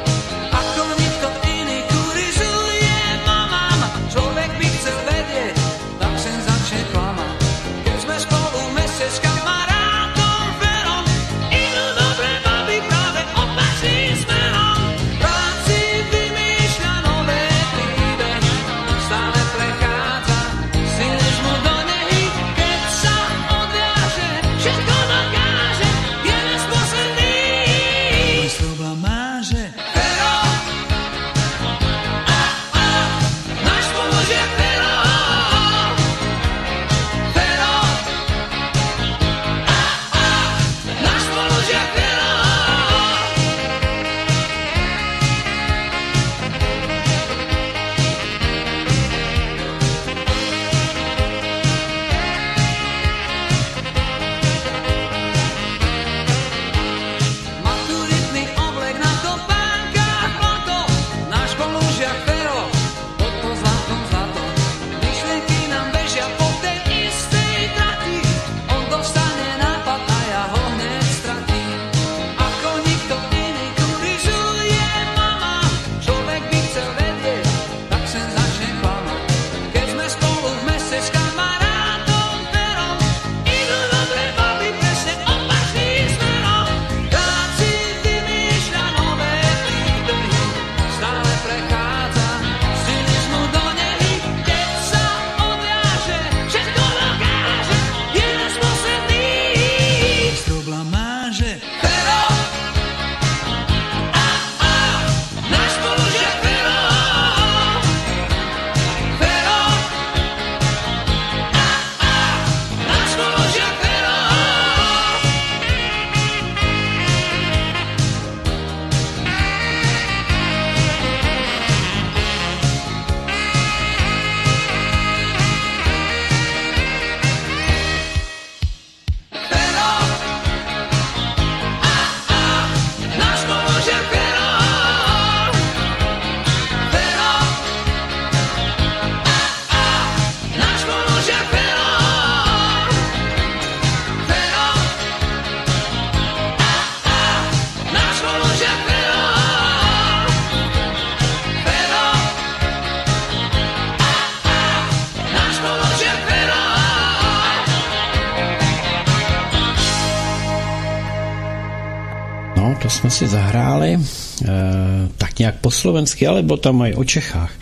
No, to jsme si zahráli tak nějak po slovensky, ale bylo tam i o Čechách.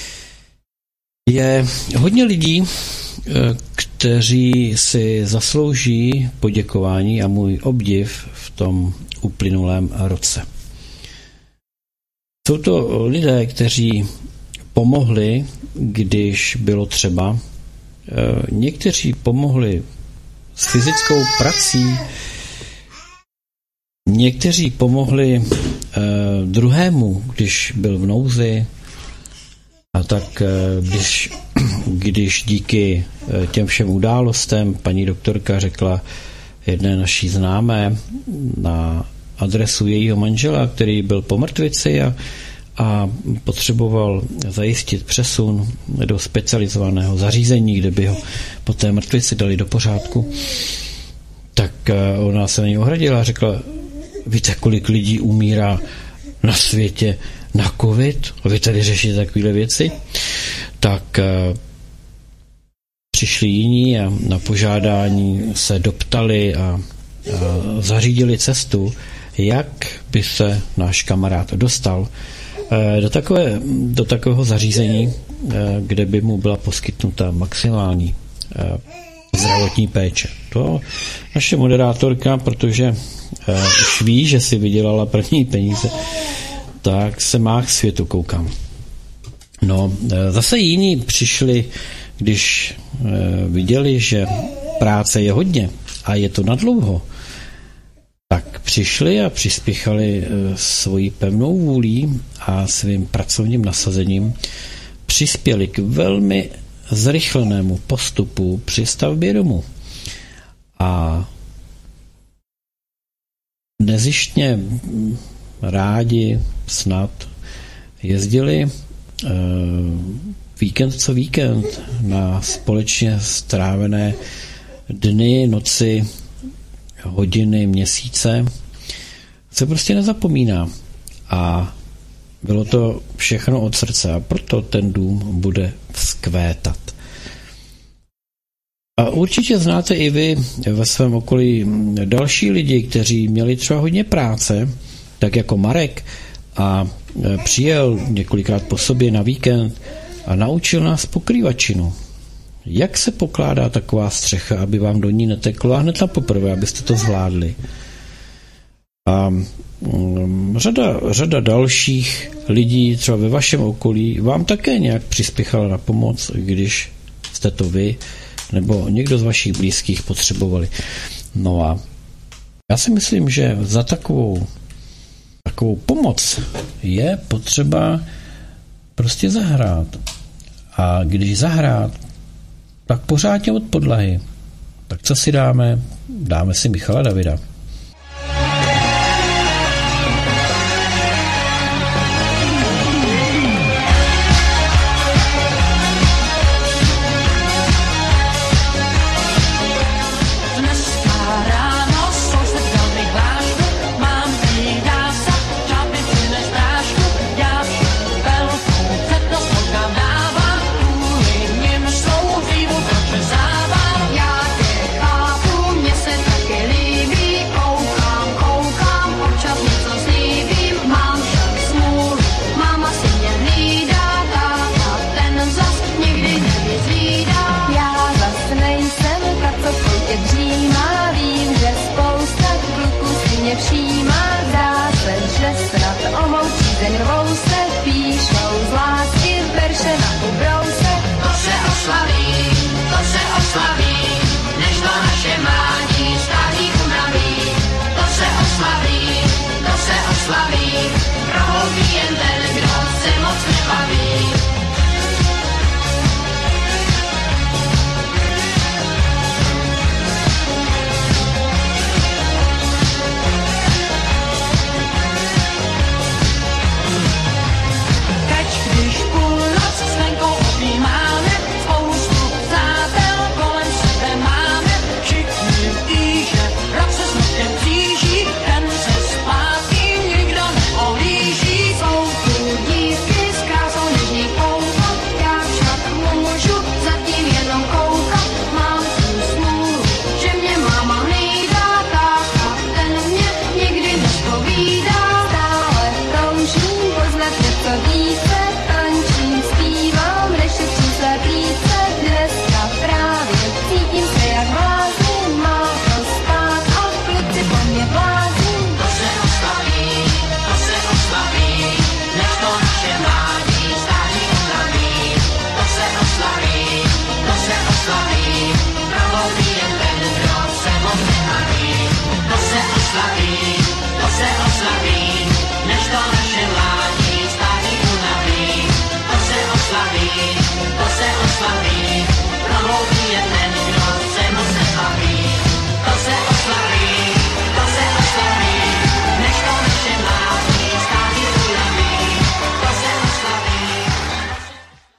Je hodně lidí, kteří si zaslouží poděkování a můj obdiv v tom uplynulém roce. Jsou to lidé, kteří pomohli, když bylo třeba. Někteří pomohli s fyzickou prací, někteří pomohli druhému, když byl v nouzi, a tak když díky těm všem událostem paní doktorka řekla jedné naší známé na adresu jejího manžela, který byl po mrtvici a potřeboval zajistit přesun do specializovaného zařízení, kde by ho po té mrtvici dali do pořádku, tak ona se na něj ohradila a řekla: víte, kolik lidí umírá na světě na covid? A vy tady řešíte takovéhle věci? Tak přišli jiní a na požádání se doptali a zařídili cestu, jak by se náš kamarád dostal do takového zařízení, kde by mu byla poskytnuta maximální zdravotní péče. To naše moderátorka, protože už ví, že si vydělala první peníze, tak se má k světu, koukám. No, zase jiní přišli, když viděli, že práce je hodně a je to nadlouho, tak přišli a přispěchali svojí pevnou vůlí a svým pracovním nasazením přispěli k velmi zrychlenému postupu při stavbě domu. A nezištně rádi snad jezdili víkend co víkend na společně strávené dny, noci, hodiny, měsíce. Se prostě nezapomíná. A bylo to všechno od srdce a proto ten dům bude vzkvétat. A určitě znáte i vy ve svém okolí další lidi, kteří měli třeba hodně práce, tak jako Marek, a přijel několikrát po sobě na víkend a naučil nás pokrývačinu. Jak se pokládá taková střecha, aby vám do ní neteklo a hned na poprvé, abyste to zvládli. A řada dalších lidí třeba ve vašem okolí vám také nějak přispěchala na pomoc, když jste to vy nebo někdo z vašich blízkých potřebovali. No a já si myslím, že za takovou pomoc je potřeba prostě zahrát. A když zahrát, tak pořádně od podlahy. Tak co si dáme? Dáme si Michala Davida. Já tě chápu, mně se taky líbí,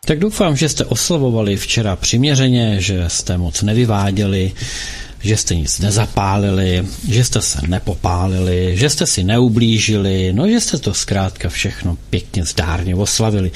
Tak doufám, že jste oslavovali včera přiměřeně, že jste moc nevyváděli, že jste nic nezapálili, že jste se nepopálili, že jste si neublížili, no že jste to zkrátka všechno pěkně zdárně oslavili.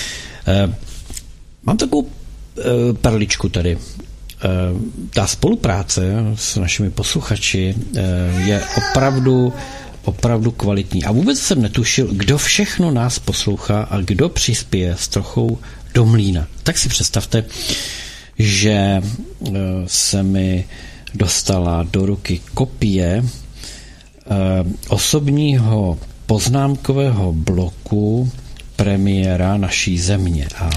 Mám takovou perličku tady. Ta spolupráce s našimi posluchači je opravdu kvalitní. A vůbec jsem netušil, kdo všechno nás poslouchá a kdo přispěje s trochou do mlýna. Tak si představte, že se mi dostala do ruky kopie osobního poznámkového bloku premiéra naší země. A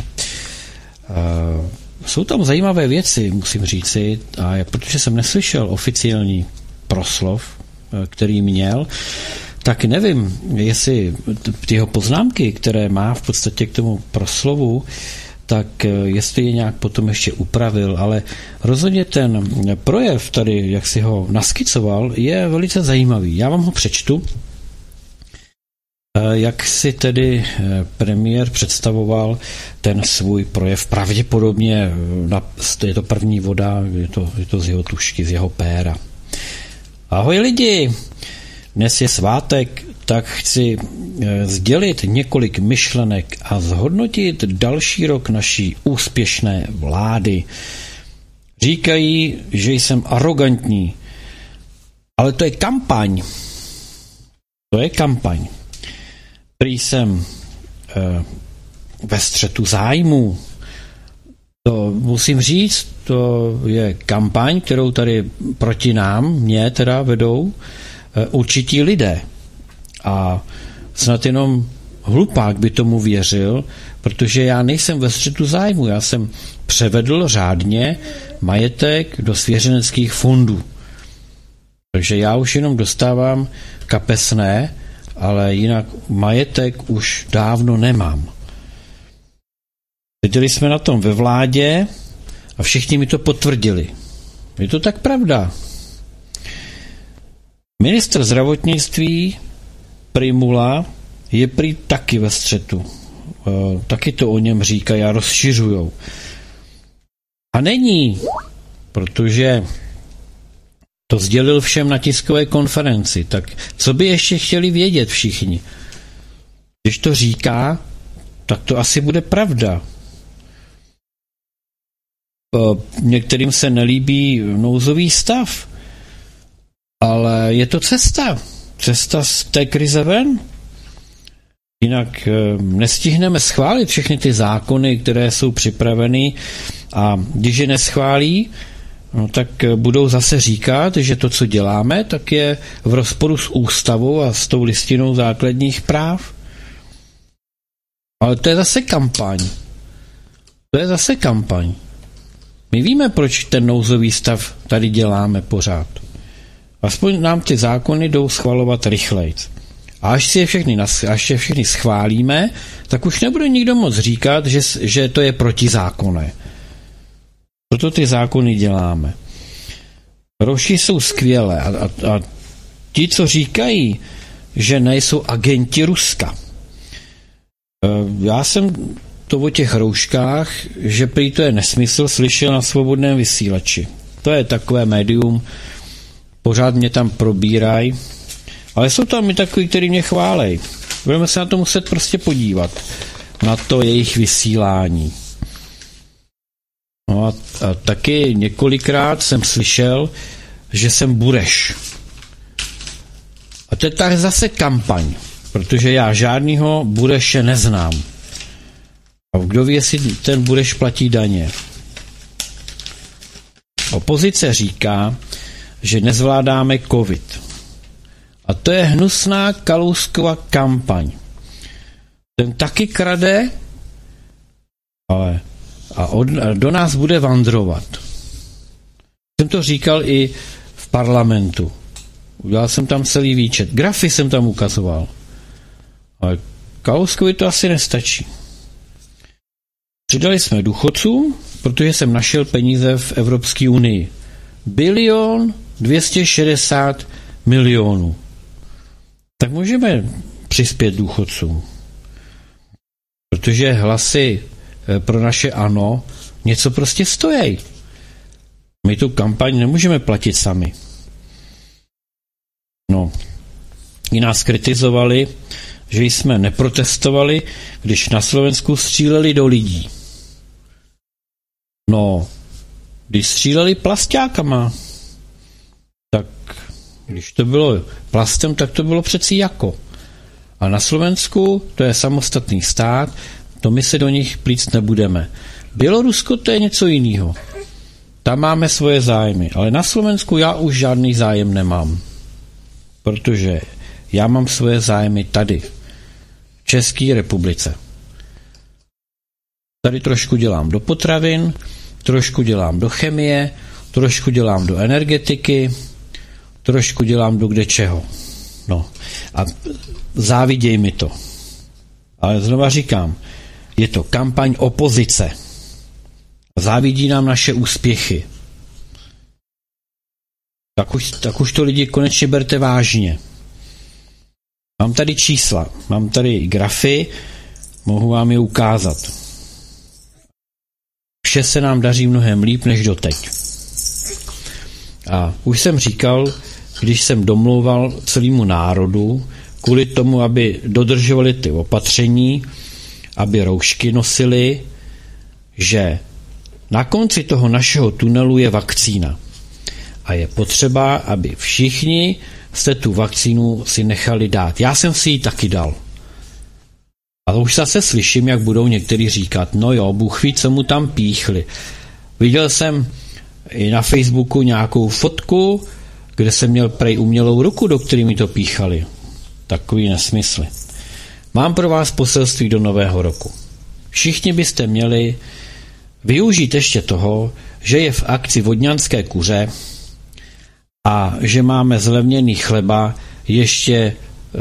jsou tam zajímavé věci, musím říci, a protože jsem neslyšel oficiální proslov, který měl, tak nevím, jestli ty jeho poznámky, které má v podstatě k tomu proslovu, tak jestli je nějak potom ještě upravil, ale rozhodně ten projev tady, jak si ho naskicoval, je velice zajímavý. Já vám ho přečtu, jak si tedy premiér představoval ten svůj projev. Pravděpodobně je to první voda, je to z jeho tušky, z jeho péra. Ahoj lidi, dnes je svátek, tak chci sdělit několik myšlenek a zhodnotit další rok naší úspěšné vlády. Říkají, že jsem arrogantní, ale to je kampaň. To je kampaň. Prý jsem ve střetu zájmů. To musím říct, to je kampaň, kterou tady proti mě teda vedou určití lidé. A snad jenom hlupák by tomu věřil, protože já nejsem ve střetu zájmu. Já jsem převedl řádně majetek do svěřeneckých fondů. Takže já už jenom dostávám kapesné, ale jinak majetek už dávno nemám. Seděli jsme na tom ve vládě a všichni mi to potvrdili. Je to tak pravda. Ministr zdravotnictví Prymula je prý taky ve střetu. Taky to o něm říkají a rozšiřujou. A není, protože to sdělil všem na tiskové konferenci. Tak co by ještě chtěli vědět všichni? Když to říká, tak to asi bude pravda. Některým se nelíbí nouzový stav, ale je to cesta. Cesta z té krize ven. Jinak nestihneme schválit všechny ty zákony, které jsou připraveny, a když je neschválí, no tak budou zase říkat, že to, co děláme, tak je v rozporu s ústavou a s tou listinou základních práv. Ale to je zase kampaň. To je zase kampaň. My víme, proč ten nouzový stav tady děláme pořád. Aspoň nám ty zákony jdou schvalovat rychleji. A až je všechny schválíme, tak už nebude nikdo moc říkat, že to je protizákonné. Proto ty zákony děláme. Roši jsou skvělé a ti, co říkají, že nejsou agenti Ruska. Já jsem to o těch rouškách, že prý to je nesmysl, slyšel na Svobodném vysílači. To je takové médium, pořád mě tam probírají, ale jsou tam i takový, který mě chválej. Budeme se na to muset prostě podívat, na to jejich vysílání. No a taky několikrát jsem slyšel, že jsem Bureš. A to je tak zase kampaň, protože já žádnýho Bureše neznám. A kdo ví, jestli ten Bureš platí daně. Opozice říká, že nezvládáme covid. A to je hnusná Kalouskova kampaň. Ten taky krade, ale do nás bude vandrovat. Jsem to říkal i v parlamentu. Udělal jsem tam celý výčet. Grafy jsem tam ukazoval. Ale Kalouskovi to asi nestačí. Přidali jsme důchodcům, protože jsem našel peníze v Evropské unii. 1 260 000 000. Tak můžeme přispět důchodcům. Protože hlasy pro naše ANO něco prostě stojí. My tu kampaň nemůžeme platit sami. No, i nás kritizovali, že jsme neprotestovali, když na Slovensku stříleli do lidí. No, když stříleli plasťákama, tak když to bylo plastem, tak to bylo přeci jako. A na Slovensku to je samostatný stát, to my se do nich plíct nebudeme. Bělorusko to je něco jiného. Tam máme svoje zájmy, ale na Slovensku já už žádný zájem nemám. Protože já mám svoje zájmy tady, v České republice. Tady trošku dělám do potravin, trošku dělám do chemie, trošku dělám do energetiky, trošku dělám do kdečeho. No a záviděj mi to. Ale znova říkám, je to kampaň opozice. Závidí nám naše úspěchy. Tak už to lidi konečně berte vážně. Mám tady čísla, mám tady grafy, mohu vám je ukázat. Vše se nám daří mnohem líp než doteď. A už jsem říkal, když jsem domlouval celému národu, kvůli tomu, aby dodržovali ty opatření, aby roušky nosili, že na konci toho našeho tunelu je vakcína. A je potřeba, aby všichni jste tu vakcínu si nechali dát. Já jsem si ji taky dal. A už zase slyším, jak budou někteří říkat, no jo, Bůh ví, co mu tam píchli. Viděl jsem i na Facebooku nějakou fotku, kde jsem měl prej umělou ruku, do které mi to píchali. Takový nesmysly. Mám pro vás poselství do nového roku. Všichni byste měli využít ještě toho, že je v akci vodňanské kuře a že máme zlevněný chleba ještě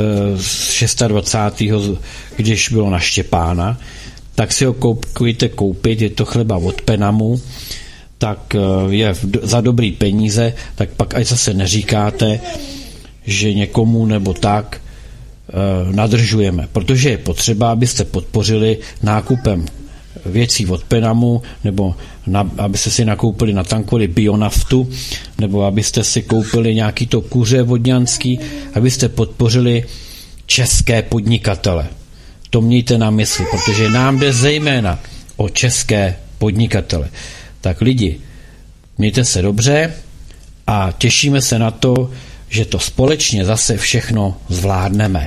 z 26. když bylo na Štěpána, tak si ho koupit, je to chleba od Penamu, tak je za dobrý peníze, tak pak ať zase neříkáte, že někomu nebo tak nadržujeme, protože je potřeba, abyste podpořili nákupem věcí od Penamu, nebo abyste si nakoupili, natankovali bionaftu, nebo abyste si koupili nějaký to kuře vodňanský, abyste podpořili české podnikatele. To mějte na mysli, protože nám jde zejména o české podnikatele. Tak lidi, mějte se dobře a těšíme se na to, že to společně zase všechno zvládneme.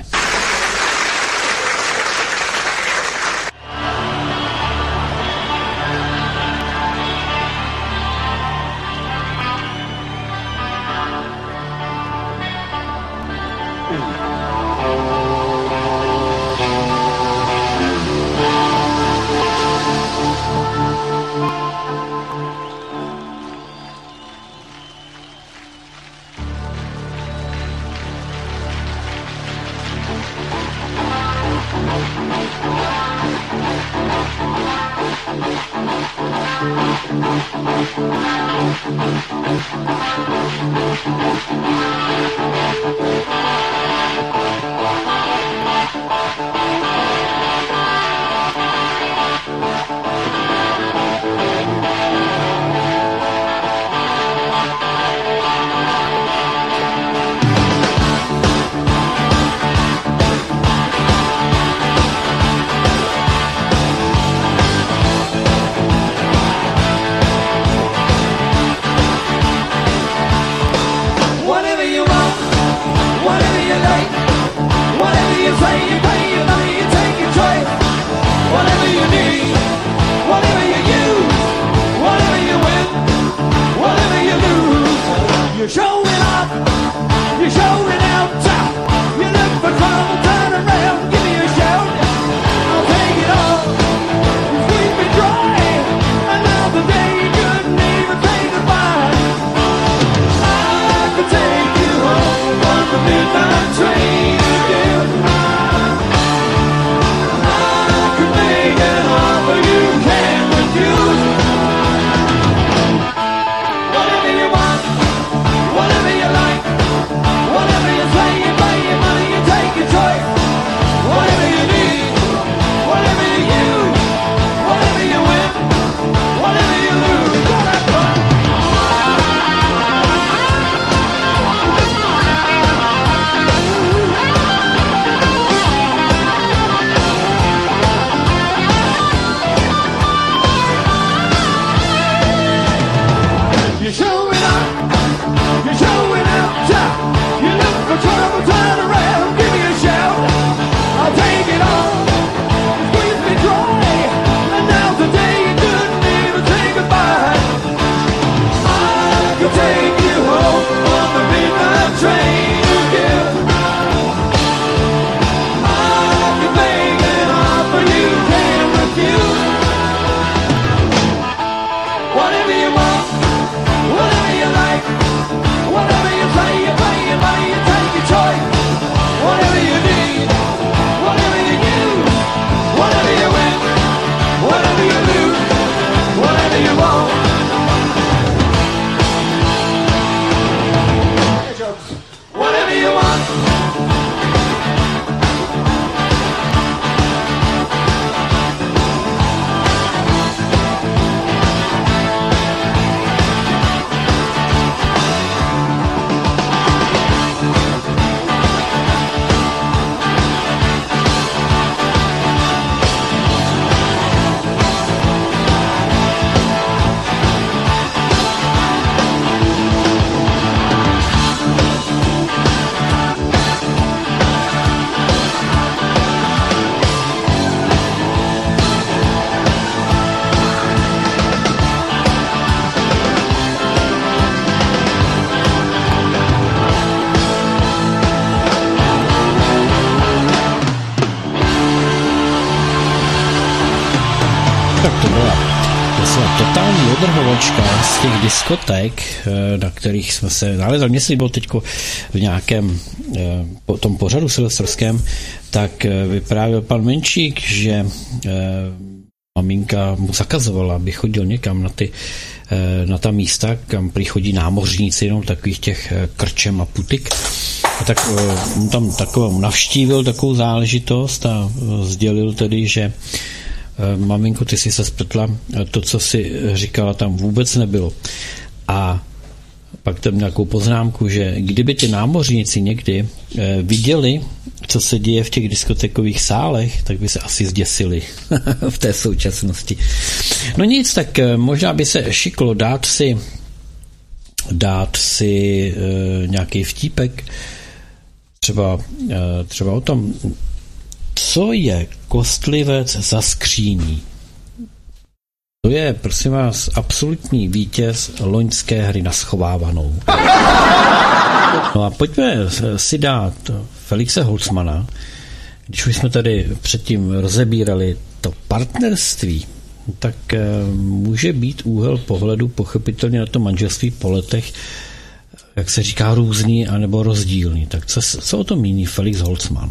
Whatever you odvrhovačka z těch diskoték, na kterých jsme se nalezali, jestli bylo teď v nějakém tom pořadu silvestrském, tak vyprávěl pan Menčík, že maminka mu zakazovala, aby chodil někam na ta místa, kam přichodí námořníci, jenom takových těch krčem a putik. A tak on tam takovou navštívil takovou záležitost a sdělil tedy, že maminko, ty jsi se spletla, to, co si říkala, tam vůbec nebylo. A pak tam nějakou poznámku, že kdyby ty námořníci někdy viděli, co se děje v těch diskotékových sálech, tak by se asi zděsili v té současnosti. No nic, tak možná by se šiklo dát si nějaký vtípek, třeba o tom, co je kostlivec za skříní. To je, prosím vás, absolutní vítěz loňské hry na schovávanou. No a pojďme si dát Felixe Holzmana, když už jsme tady předtím rozebírali to partnerství, tak může být úhel pohledu pochopitelně na to manželství po letech, jak se říká, různý anebo rozdílný. Tak co o tom míní Felix Holzman?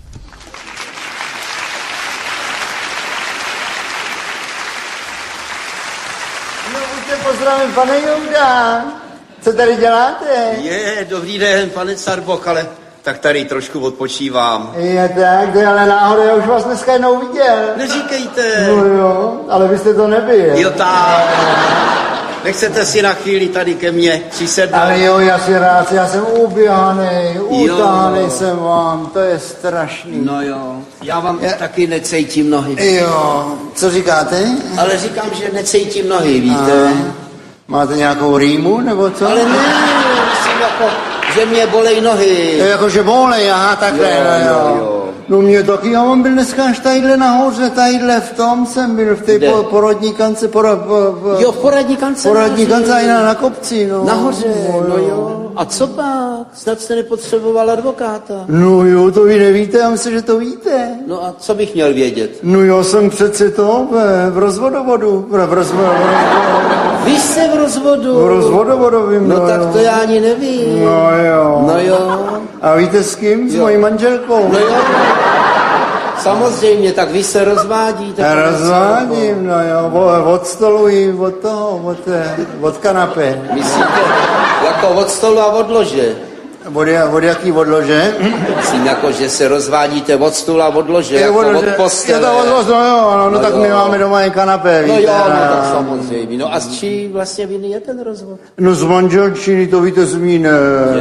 Pozdravím, pane Jouda. Co tady děláte? Dobrý den, pane Carboch, ale tak tady trošku odpočívám. Je tak, ale náhodou, já už vás dneska jednou viděl. Neříkejte. No jo, ale vy jste to nebyl. Jo tak. Nechcete si na chvíli tady ke mně přisednout? Ale jo, já si rád, já jsem uběhanej, utáhanej jsem vám, to je strašný. No jo, já vám taky necejtím nohy. Jo, co říkáte? Ale říkám, že necejtím nohy, víte? Máte nějakou rýmu, nebo co? Ale ne, myslím jako, že mě bolej nohy. Jako, že bolej, aha, takhle, jo. No mě taky, já mám byl dneska až tadyhle nahoře, tadyhle v tom jsem byl, v té porodní kance, jo, v poradní kance? Poradní kance a jiná na kopci, no. Nahoře, no jo. A co pak? Snad jste nepotřeboval advokáta. No jo, to vy nevíte, já myslím, že to víte. No a co bych měl vědět? No já jsem přece to v rozvodovodu. Vy jste v rozvodu? V rozvodovodovým, no tak to já ani nevím. No jo. A víte s kým? S mojí manželkou. No jo. Samozřejmě, tak vy se rozvádíte. Já rozvádím, no jo, od stolu i od kanapé. Myslíte, jako od stolu a od lože? Od jaký odlože? Myslím, jako, že se rozvádíte od stůl a od lože, jako od postele. No tak my máme doma i kanapé, víte. No tak samozřejmě. No a s čí vlastně viny je ten rozvod? No z manželčiny, to víte z mine.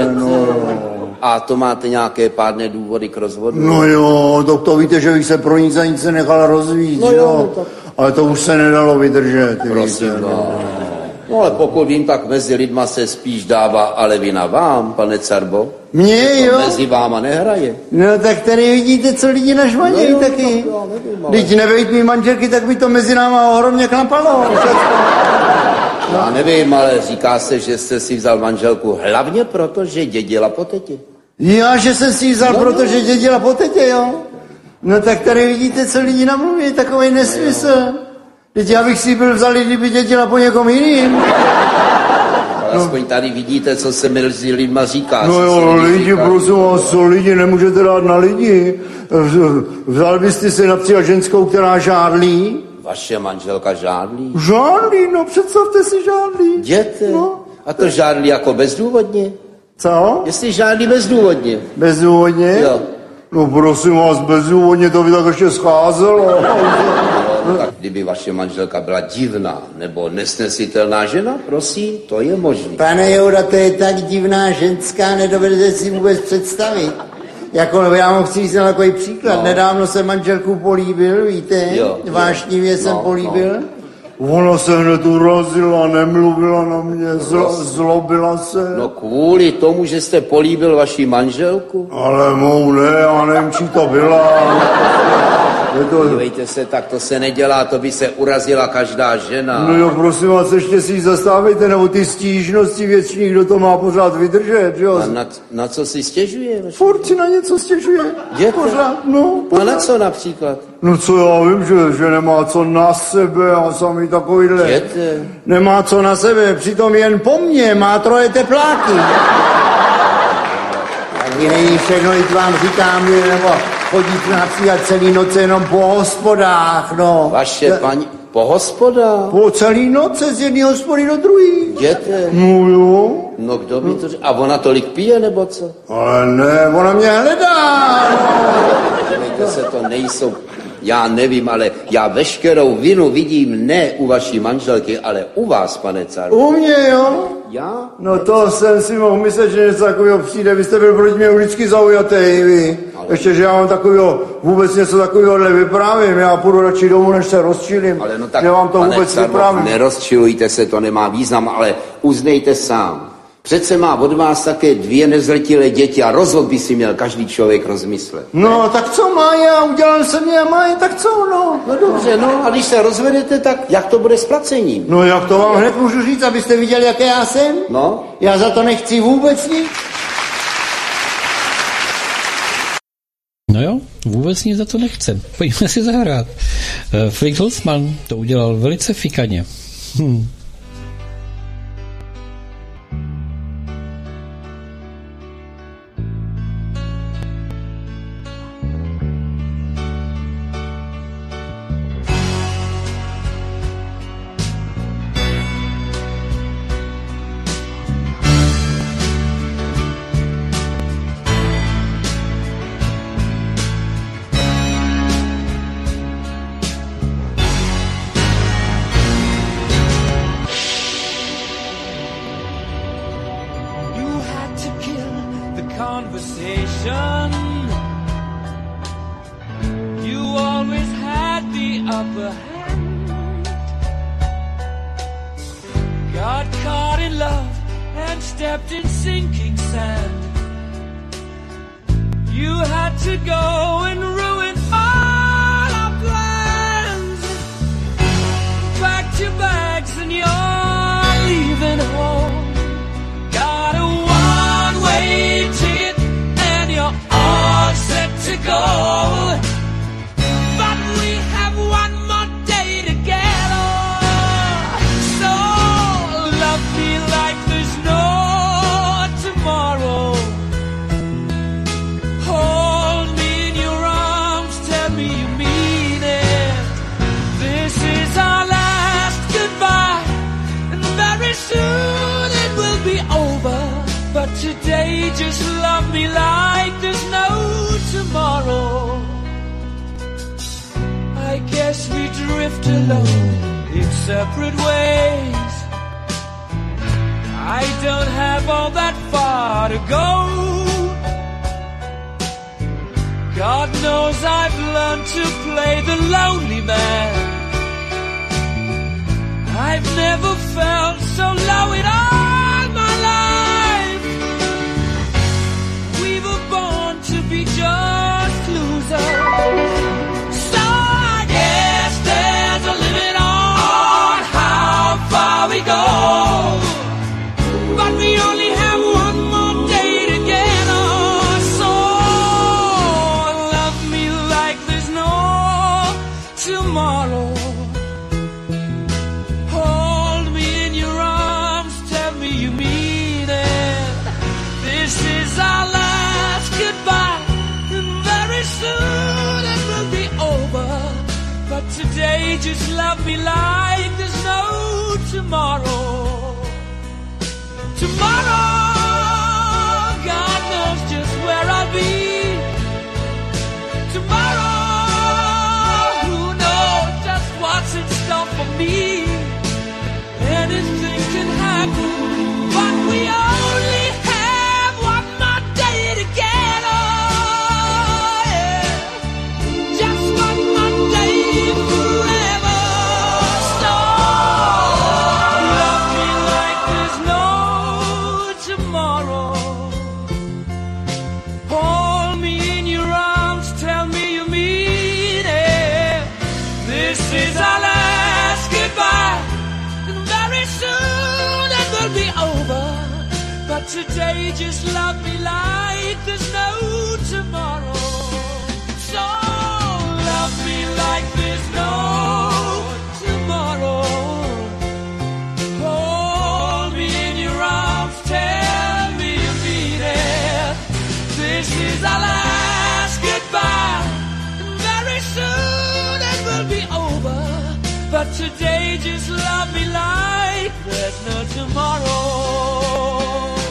A to máte nějaké pádné důvody k rozvodu? No jo, to víte, že bych se pro nic a nic se nechal rozvíjet, jo. Ale to už se nedalo vydržet. Prosím, no ale pokud vím, tak mezi lidma se spíš dává ale vina vám, pane Carbo. Mně, jo? Mezi váma nehraje. No tak tady vidíte, co lidi nažvanějí taky. Když nebejt mý manželky, tak by to mezi náma ohromně klapalo. Já nevím, ale říká se, že jste si vzal manželku hlavně proto, že dědila po tetě. Já, že jsem si ji vzal, protože dědila po tetě, jo? No tak tady vidíte, co lidi namluví, takovej nesmysl. Teď já bych si byl vzal, kdyby dědila po někom jiným. Ale aspoň tady vidíte, co se mezi lidma říká. No jo, lidi, prosím vás, co lidi nemůžete dát na lidi. Vzal byste si například ženskou, která žádlí. Vaše manželka žádlí? Žádlí, no představte si žádlí. Jděte. No. A to žádlí jako bezdůvodně? Co? Jestli žádlí bezdůvodně. Bezdůvodně? Jo. No prosím vás, bezdůvodně to by tak ještě scházelo. No, tak kdyby vaše manželka byla divná nebo nesnesitelná žena, prosím, to je možné. Pane Jouda, to je tak divná ženská, nedovedete si vůbec představit. Jako já mu chci říct takový příklad. No. Nedávno jsem manželku políbil, víte? Vášnivě jsem políbil. Ona se hned urazila, nemluvila na mě, zlobila se. No kvůli tomu, že jste políbil vaši manželku? Ale mou ne, já nevím, či to byla. Dívejte se, tak to se nedělá, to by se urazila každá žena. No jo, prosím vás, ještě si zastávejte, nebo ty stížnosti věčný, kdo to má pořád vydržet, jo? A na co si stěžuje? Furt si na něco stěžuje. Pořád, no. A na co například? No co já vím, že nemá co na sebe a sami takovýhle. Jděte. Nemá co na sebe, přitom jen po mně má 3 tepláky. Taky není všechno, i vám říkám, nebo chodíte například celý noce jenom po hospodách, no. Vaše paní, po hospodách? Po celý noce z jedné hospody do druhé. Jděte. No jo. No kdo by to řekl? A ona tolik pije, nebo co? Ale ne, ona mě hledá. Dívejte se, to nejsou... Já nevím, ale já veškerou vinu vidím ne u vaší manželky, ale u vás, pane caru. U mě, jo? Já? No to jsem si mohl myslet, že něco takového přijde. Vy jste byl proti mě vždycky zaujatý, vy. Ale... Ještě, že já mám takového, vůbec něco takového vyprávím. Já půjdu radši domů, než se rozčilím. Ale no tak, že vám to vůbec vyprávím. Nerozčilujte se, to nemá význam, ale uznejte sám. Přece má od vás také 2 nezletilé děti a rozhod by si měl každý člověk rozmyslet. No, ne? Tak co má já? Udělal jsem je a mají, tak co, no? No dobře, no a když se rozvedete, tak jak to bude s placením? No jak to vám hned můžu říct, abyste viděli, jaké já jsem? No? Já za to nechci vůbec nic. No jo, vůbec nic za to nechcem. Pojďme si zahrát. Fritz Holzmann to udělal velice fikaně. today just love me like there's no tomorrow. So love me like there's no tomorrow. Hold me in your arms, tell me you mean it. This is our last goodbye, and very soon it will be over. But today just love me like there's no tomorrow.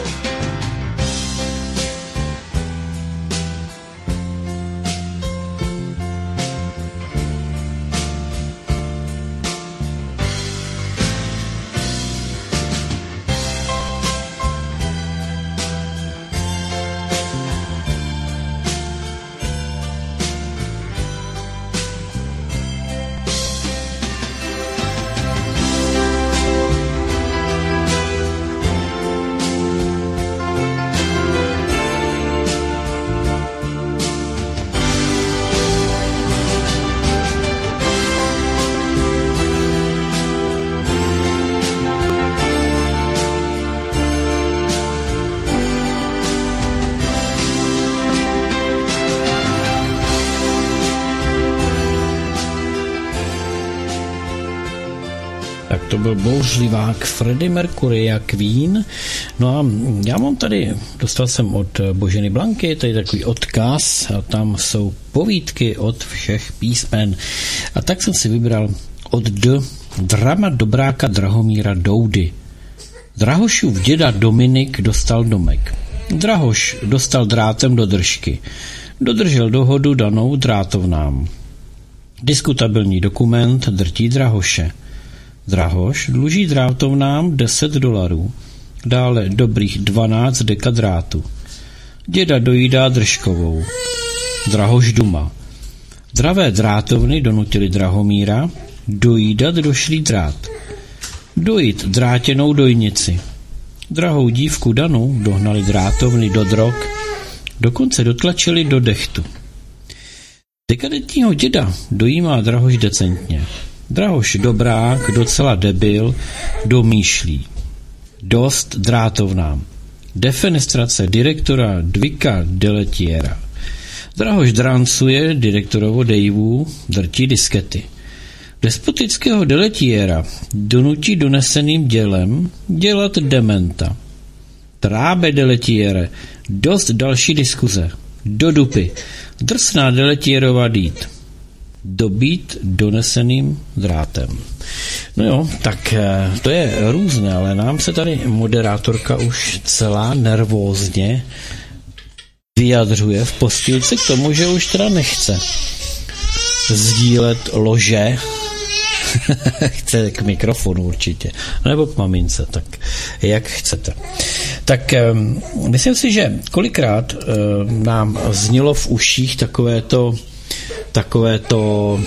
To byl bouřlivák Freddie Mercury a Queen. No a já mám tady, dostal jsem od Boženy Blanky, tady takový odkaz a tam jsou povídky od všech písmen. A tak jsem si vybral od drama Dobráka Drahomíra Doudy. Drahošův děda Dominik dostal domek. Drahoš dostal drátem do držky. Dodržel dohodu danou drátovnám. Diskutabilní dokument drtí Drahoše. Drahoš dluží drátovnám $10, dále dobrých 12 deka drátu. Děda dojídá držkovou. Drahoš duma. Dravé drátovny donutili Drahomíra dojídat došlý drát. Dojít drátěnou dojnici. Drahou dívku Danu dohnali drátovny do drog, dokonce dotlačili do dechtu. Dekadentního děda dojímá Drahoš decentně. Drahoš dobrák, docela debil, domýšlí. Dost drátovnám. Defenestrace direktora Dwicka Deletiera. Drahoš drancuje direktorovo Daveu, drtí diskety. Despotického Deletiera donutí doneseným dělem dělat dementa. Trábe Deletiere, dost další diskuze. Do dupy. Drsná Deletierova dít. Dobít doneseným drátem. No jo, tak to je různé, ale nám se tady moderátorka už celá nervózně vyjadřuje v postýlce k tomu, že už teda nechce sdílet lože. Chce k mikrofonu určitě, nebo k mamince, tak jak chcete. Tak myslím si, že kolikrát nám znělo v uších takovéto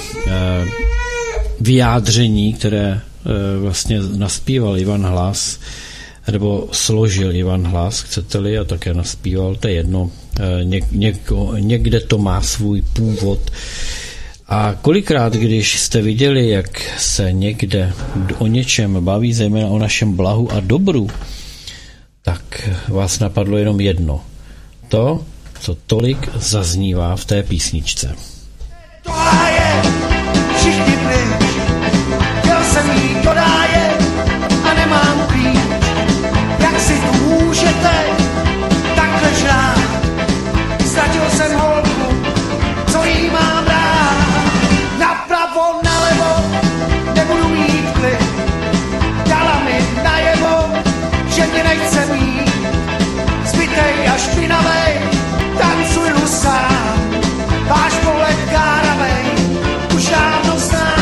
vyjádření, které vlastně naspíval Ivan Hlas, nebo složil Ivan Hlas, chcete-li, a také naspíval, to je jedno, někde to má svůj původ. A kolikrát, když jste viděli, jak se někde o něčem baví, zejména o našem blahu a dobru, tak vás napadlo jenom jedno. To, co tolik zaznívá v té písničce. Tohle je všichni pryč, chtěl jsem jít do ráje a nemám klíč. Jak si tu můžete takhle žrát? Ztratil jsem holku, co jí mám rád. Napravo, nalevo, nebudu mít klid. Dala mi najevo, že mě nechce mít. Zbytej a špinavej, tancuju sám. Váš pohled káravej, už dávno znám.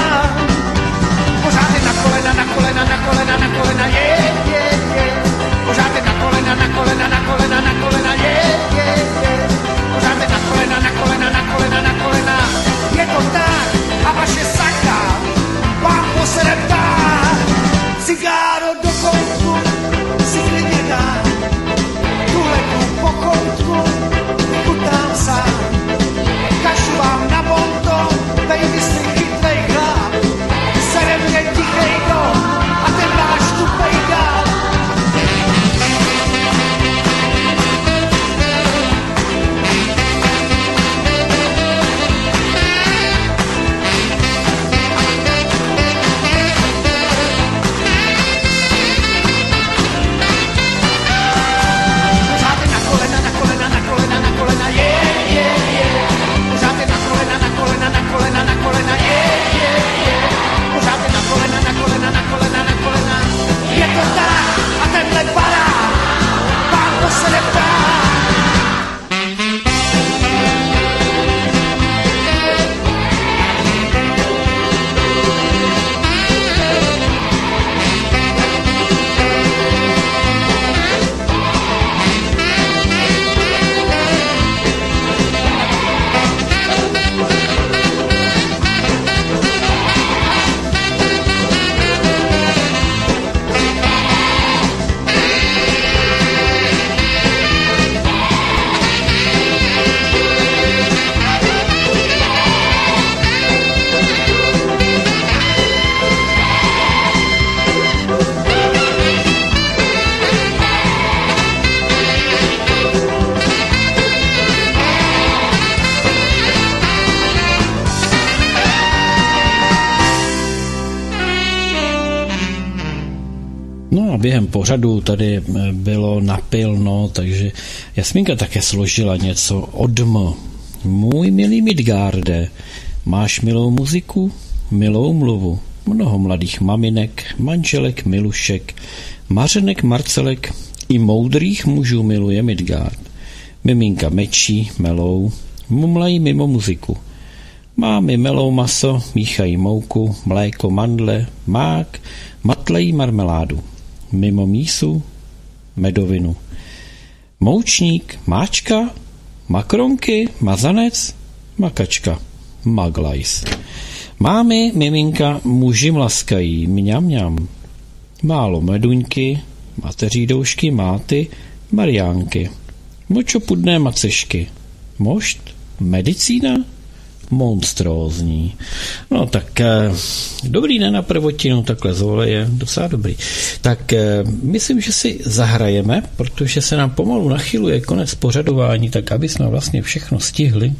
během pořadu tady bylo napilno, takže Jasmínka také složila něco odm. Můj milý Midgarde, máš milou muziku, milou mluvu, mnoho mladých maminek, manželek, milušek, mařenek, marcelek i moudrých mužů miluje Midgard. Miminka mečí, melou, mumlají mimo muziku. Mámy melou maso, míchají mouku, mléko, mandle, mák, matlejí marmeládu. Mimo mísu, medovinu. Moučník, máčka, makronky, mazanec, makačka, maglajs. Mámy, miminka, muži mlaskají, mňam. Málo meduňky, mateří doušky, máty, mariánky. Močopudné macešky. Mošt, medicína, monstrózní. No tak dobrý den na prvotinu, takhle z oleje, docela dobrý. Tak myslím, že si zahrajeme, protože se nám pomalu nachyluje konec pořadování, tak aby jsme vlastně všechno stihli,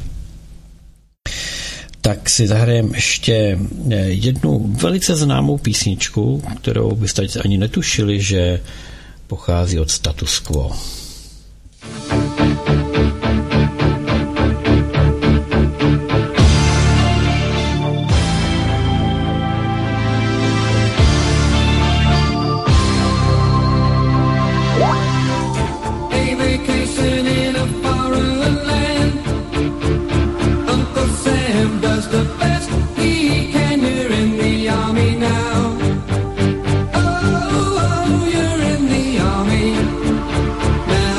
tak si zahrajeme ještě jednu velice známou písničku, kterou byste ani netušili, že pochází od Status Quo. Now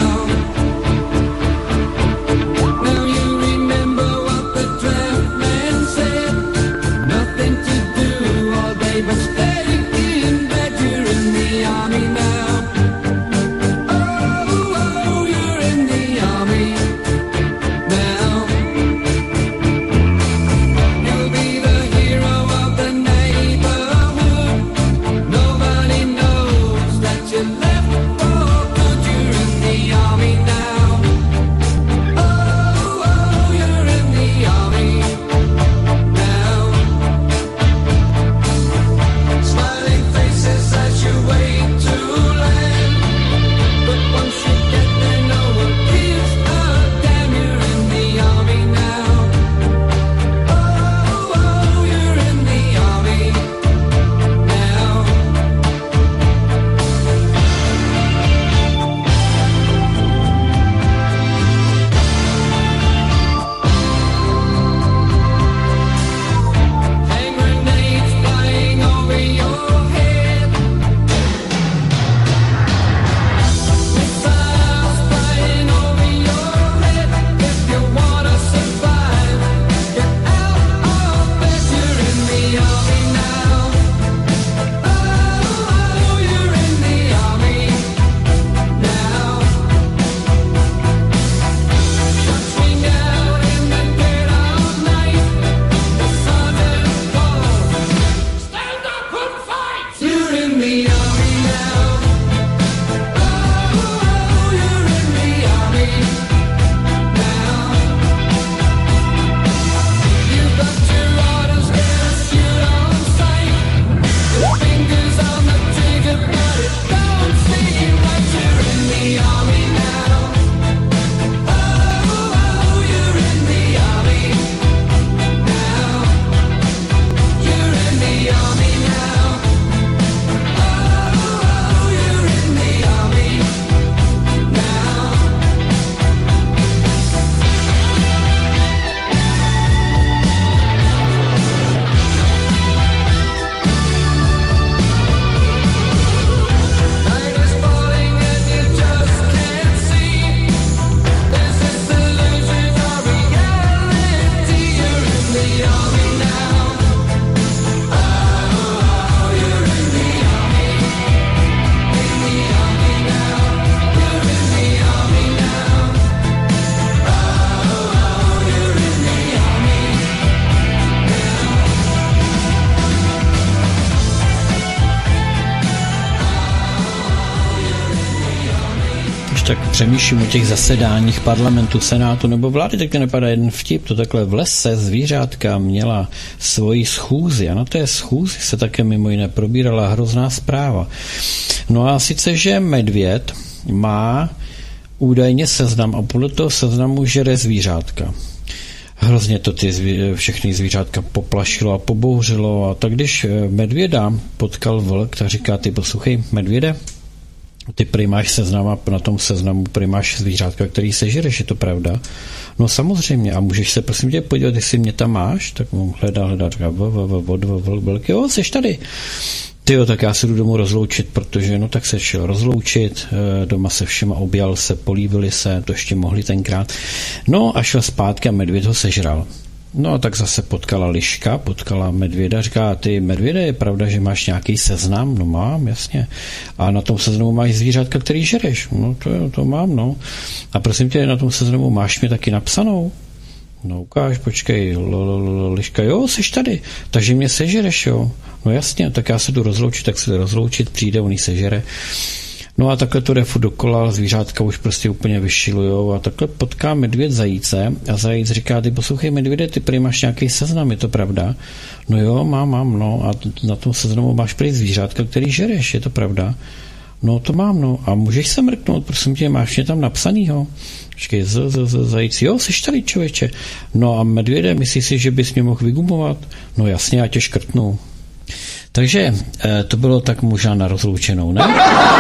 přemýšlím o těch zasedáních parlamentu, senátu nebo vlády, tak to nepadá jeden vtip. To takhle v lese zvířátka měla svoji schůzi a na té schůzi se také mimo jiné probírala hrozná zpráva. No a sice, že medvěd má údajně seznam a podle toho seznamu žere zvířátka. Hrozně to všechny zvířátka poplašilo a pobouřilo a tak když medvěda potkal vlk, tak říká, ty poslouchej, medvěde, ty prý máš seznam a na tom seznamu prý máš zvířátka, který sežereš, je to pravda? No samozřejmě, a můžeš se prosím tě podívat, jestli mě tam máš? Tak mu hledá, říká, vlk, jo, seš tady. Tyjo, tak já se jdu domů rozloučit, protože no tak se šel rozloučit, doma se všema objal se, políbili se, to ještě mohli tenkrát. No a šel zpátky a medvěd ho sežral. No a tak zase potkala liška, potkala medvěda, říká, ty medvěde, je pravda, že máš nějaký seznam? No mám, jasně. A na tom seznamu máš zvířátka, který žereš? No to mám, no. A prosím tě, na tom seznamu máš mě taky napsanou? No ukáž, počkej, liška, jo, seš tady, takže mě sežereš, jo. No jasně, tak já se jdu rozloučit, tak se jdu rozloučit, přijde, on jí sežere. No a takhle to jde furt dokola, zvířátka už prostě úplně vyšilujou a takhle potká medvěd zajíce a zajíc říká, ty poslouchej medvěde, ty prý máš nějaký seznam, je to pravda? No jo, mám, no a na tom seznamu máš prý zvířátka, který žereš, je to pravda? No to mám, no a můžeš se mrknout, prosím tě, máš mě tam napsanýho? Počkej, zajíc, jo, jsi tady, člověče. No a medvěde, myslíš si, že bys mě mohl vygumovat? No jasně, já tě škrtnu. Takže to bylo tak možná na rozloučenou, ne?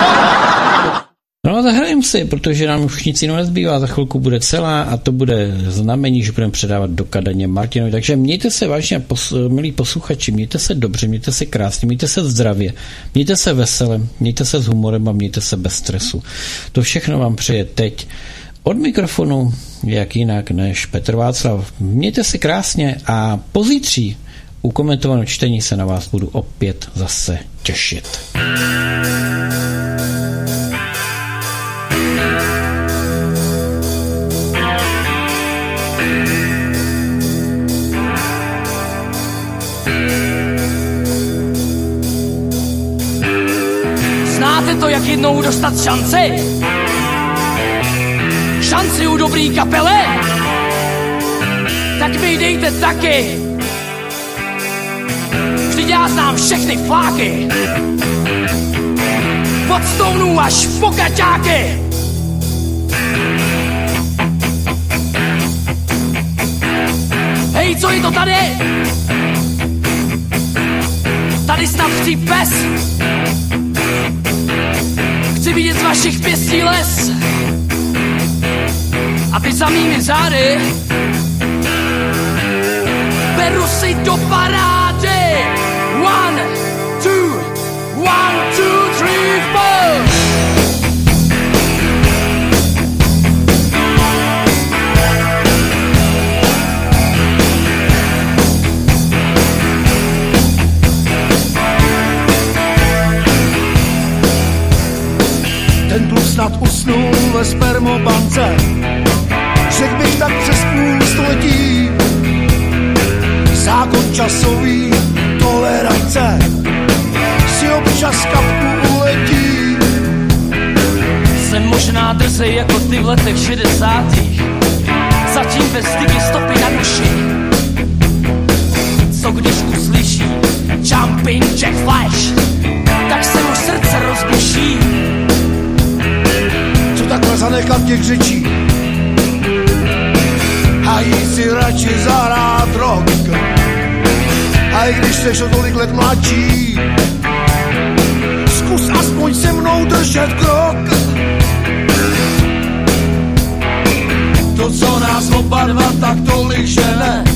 No a zahrajeme si, protože nám už nic jiného nezbývá, za chvilku bude celá a to bude znamení, že budeme předávat do Kadaně Martinovi. Takže mějte se vážně, milí posluchači, mějte se dobře, mějte se krásně, mějte se zdravě, mějte se vesele, mějte se s humorem a mějte se bez stresu. To všechno vám přeje teď od mikrofonu, jak jinak než Petr Václav. Mějte se krásně a pozítří u komentovaného čtení se na vás budu opět zase těšit. Znáte to, jak jednou dostat šanci? Šanci u dobrý kapele? Tak mi dejte taky. Vždyť já znám všechny fláky. Od stounů až po kaťáky. Hej, co je to tady? Tady snad chci pes. Chci vidět z vašich pěstí les. A ty za mými zády beru si do parády. 1, 2, 3, 4. Ten tu snad usnul ve spermobance, řekl bych tak přes půl století. Zákon časový tolerance si občas kapku uletí. Jsem možná drzej jako ty v letech 60. Zatím bez styky stopy na duši. Co když uslyší Jumping Jack Flash, tak se mu srdce rozbuší. Co takhle zanechat těch řečí a jít si radši zahrát rock. A i když seš o tolik let mladší, zkus aspoň se mnou držet krok. To, co nás oba dva tak tolik žene,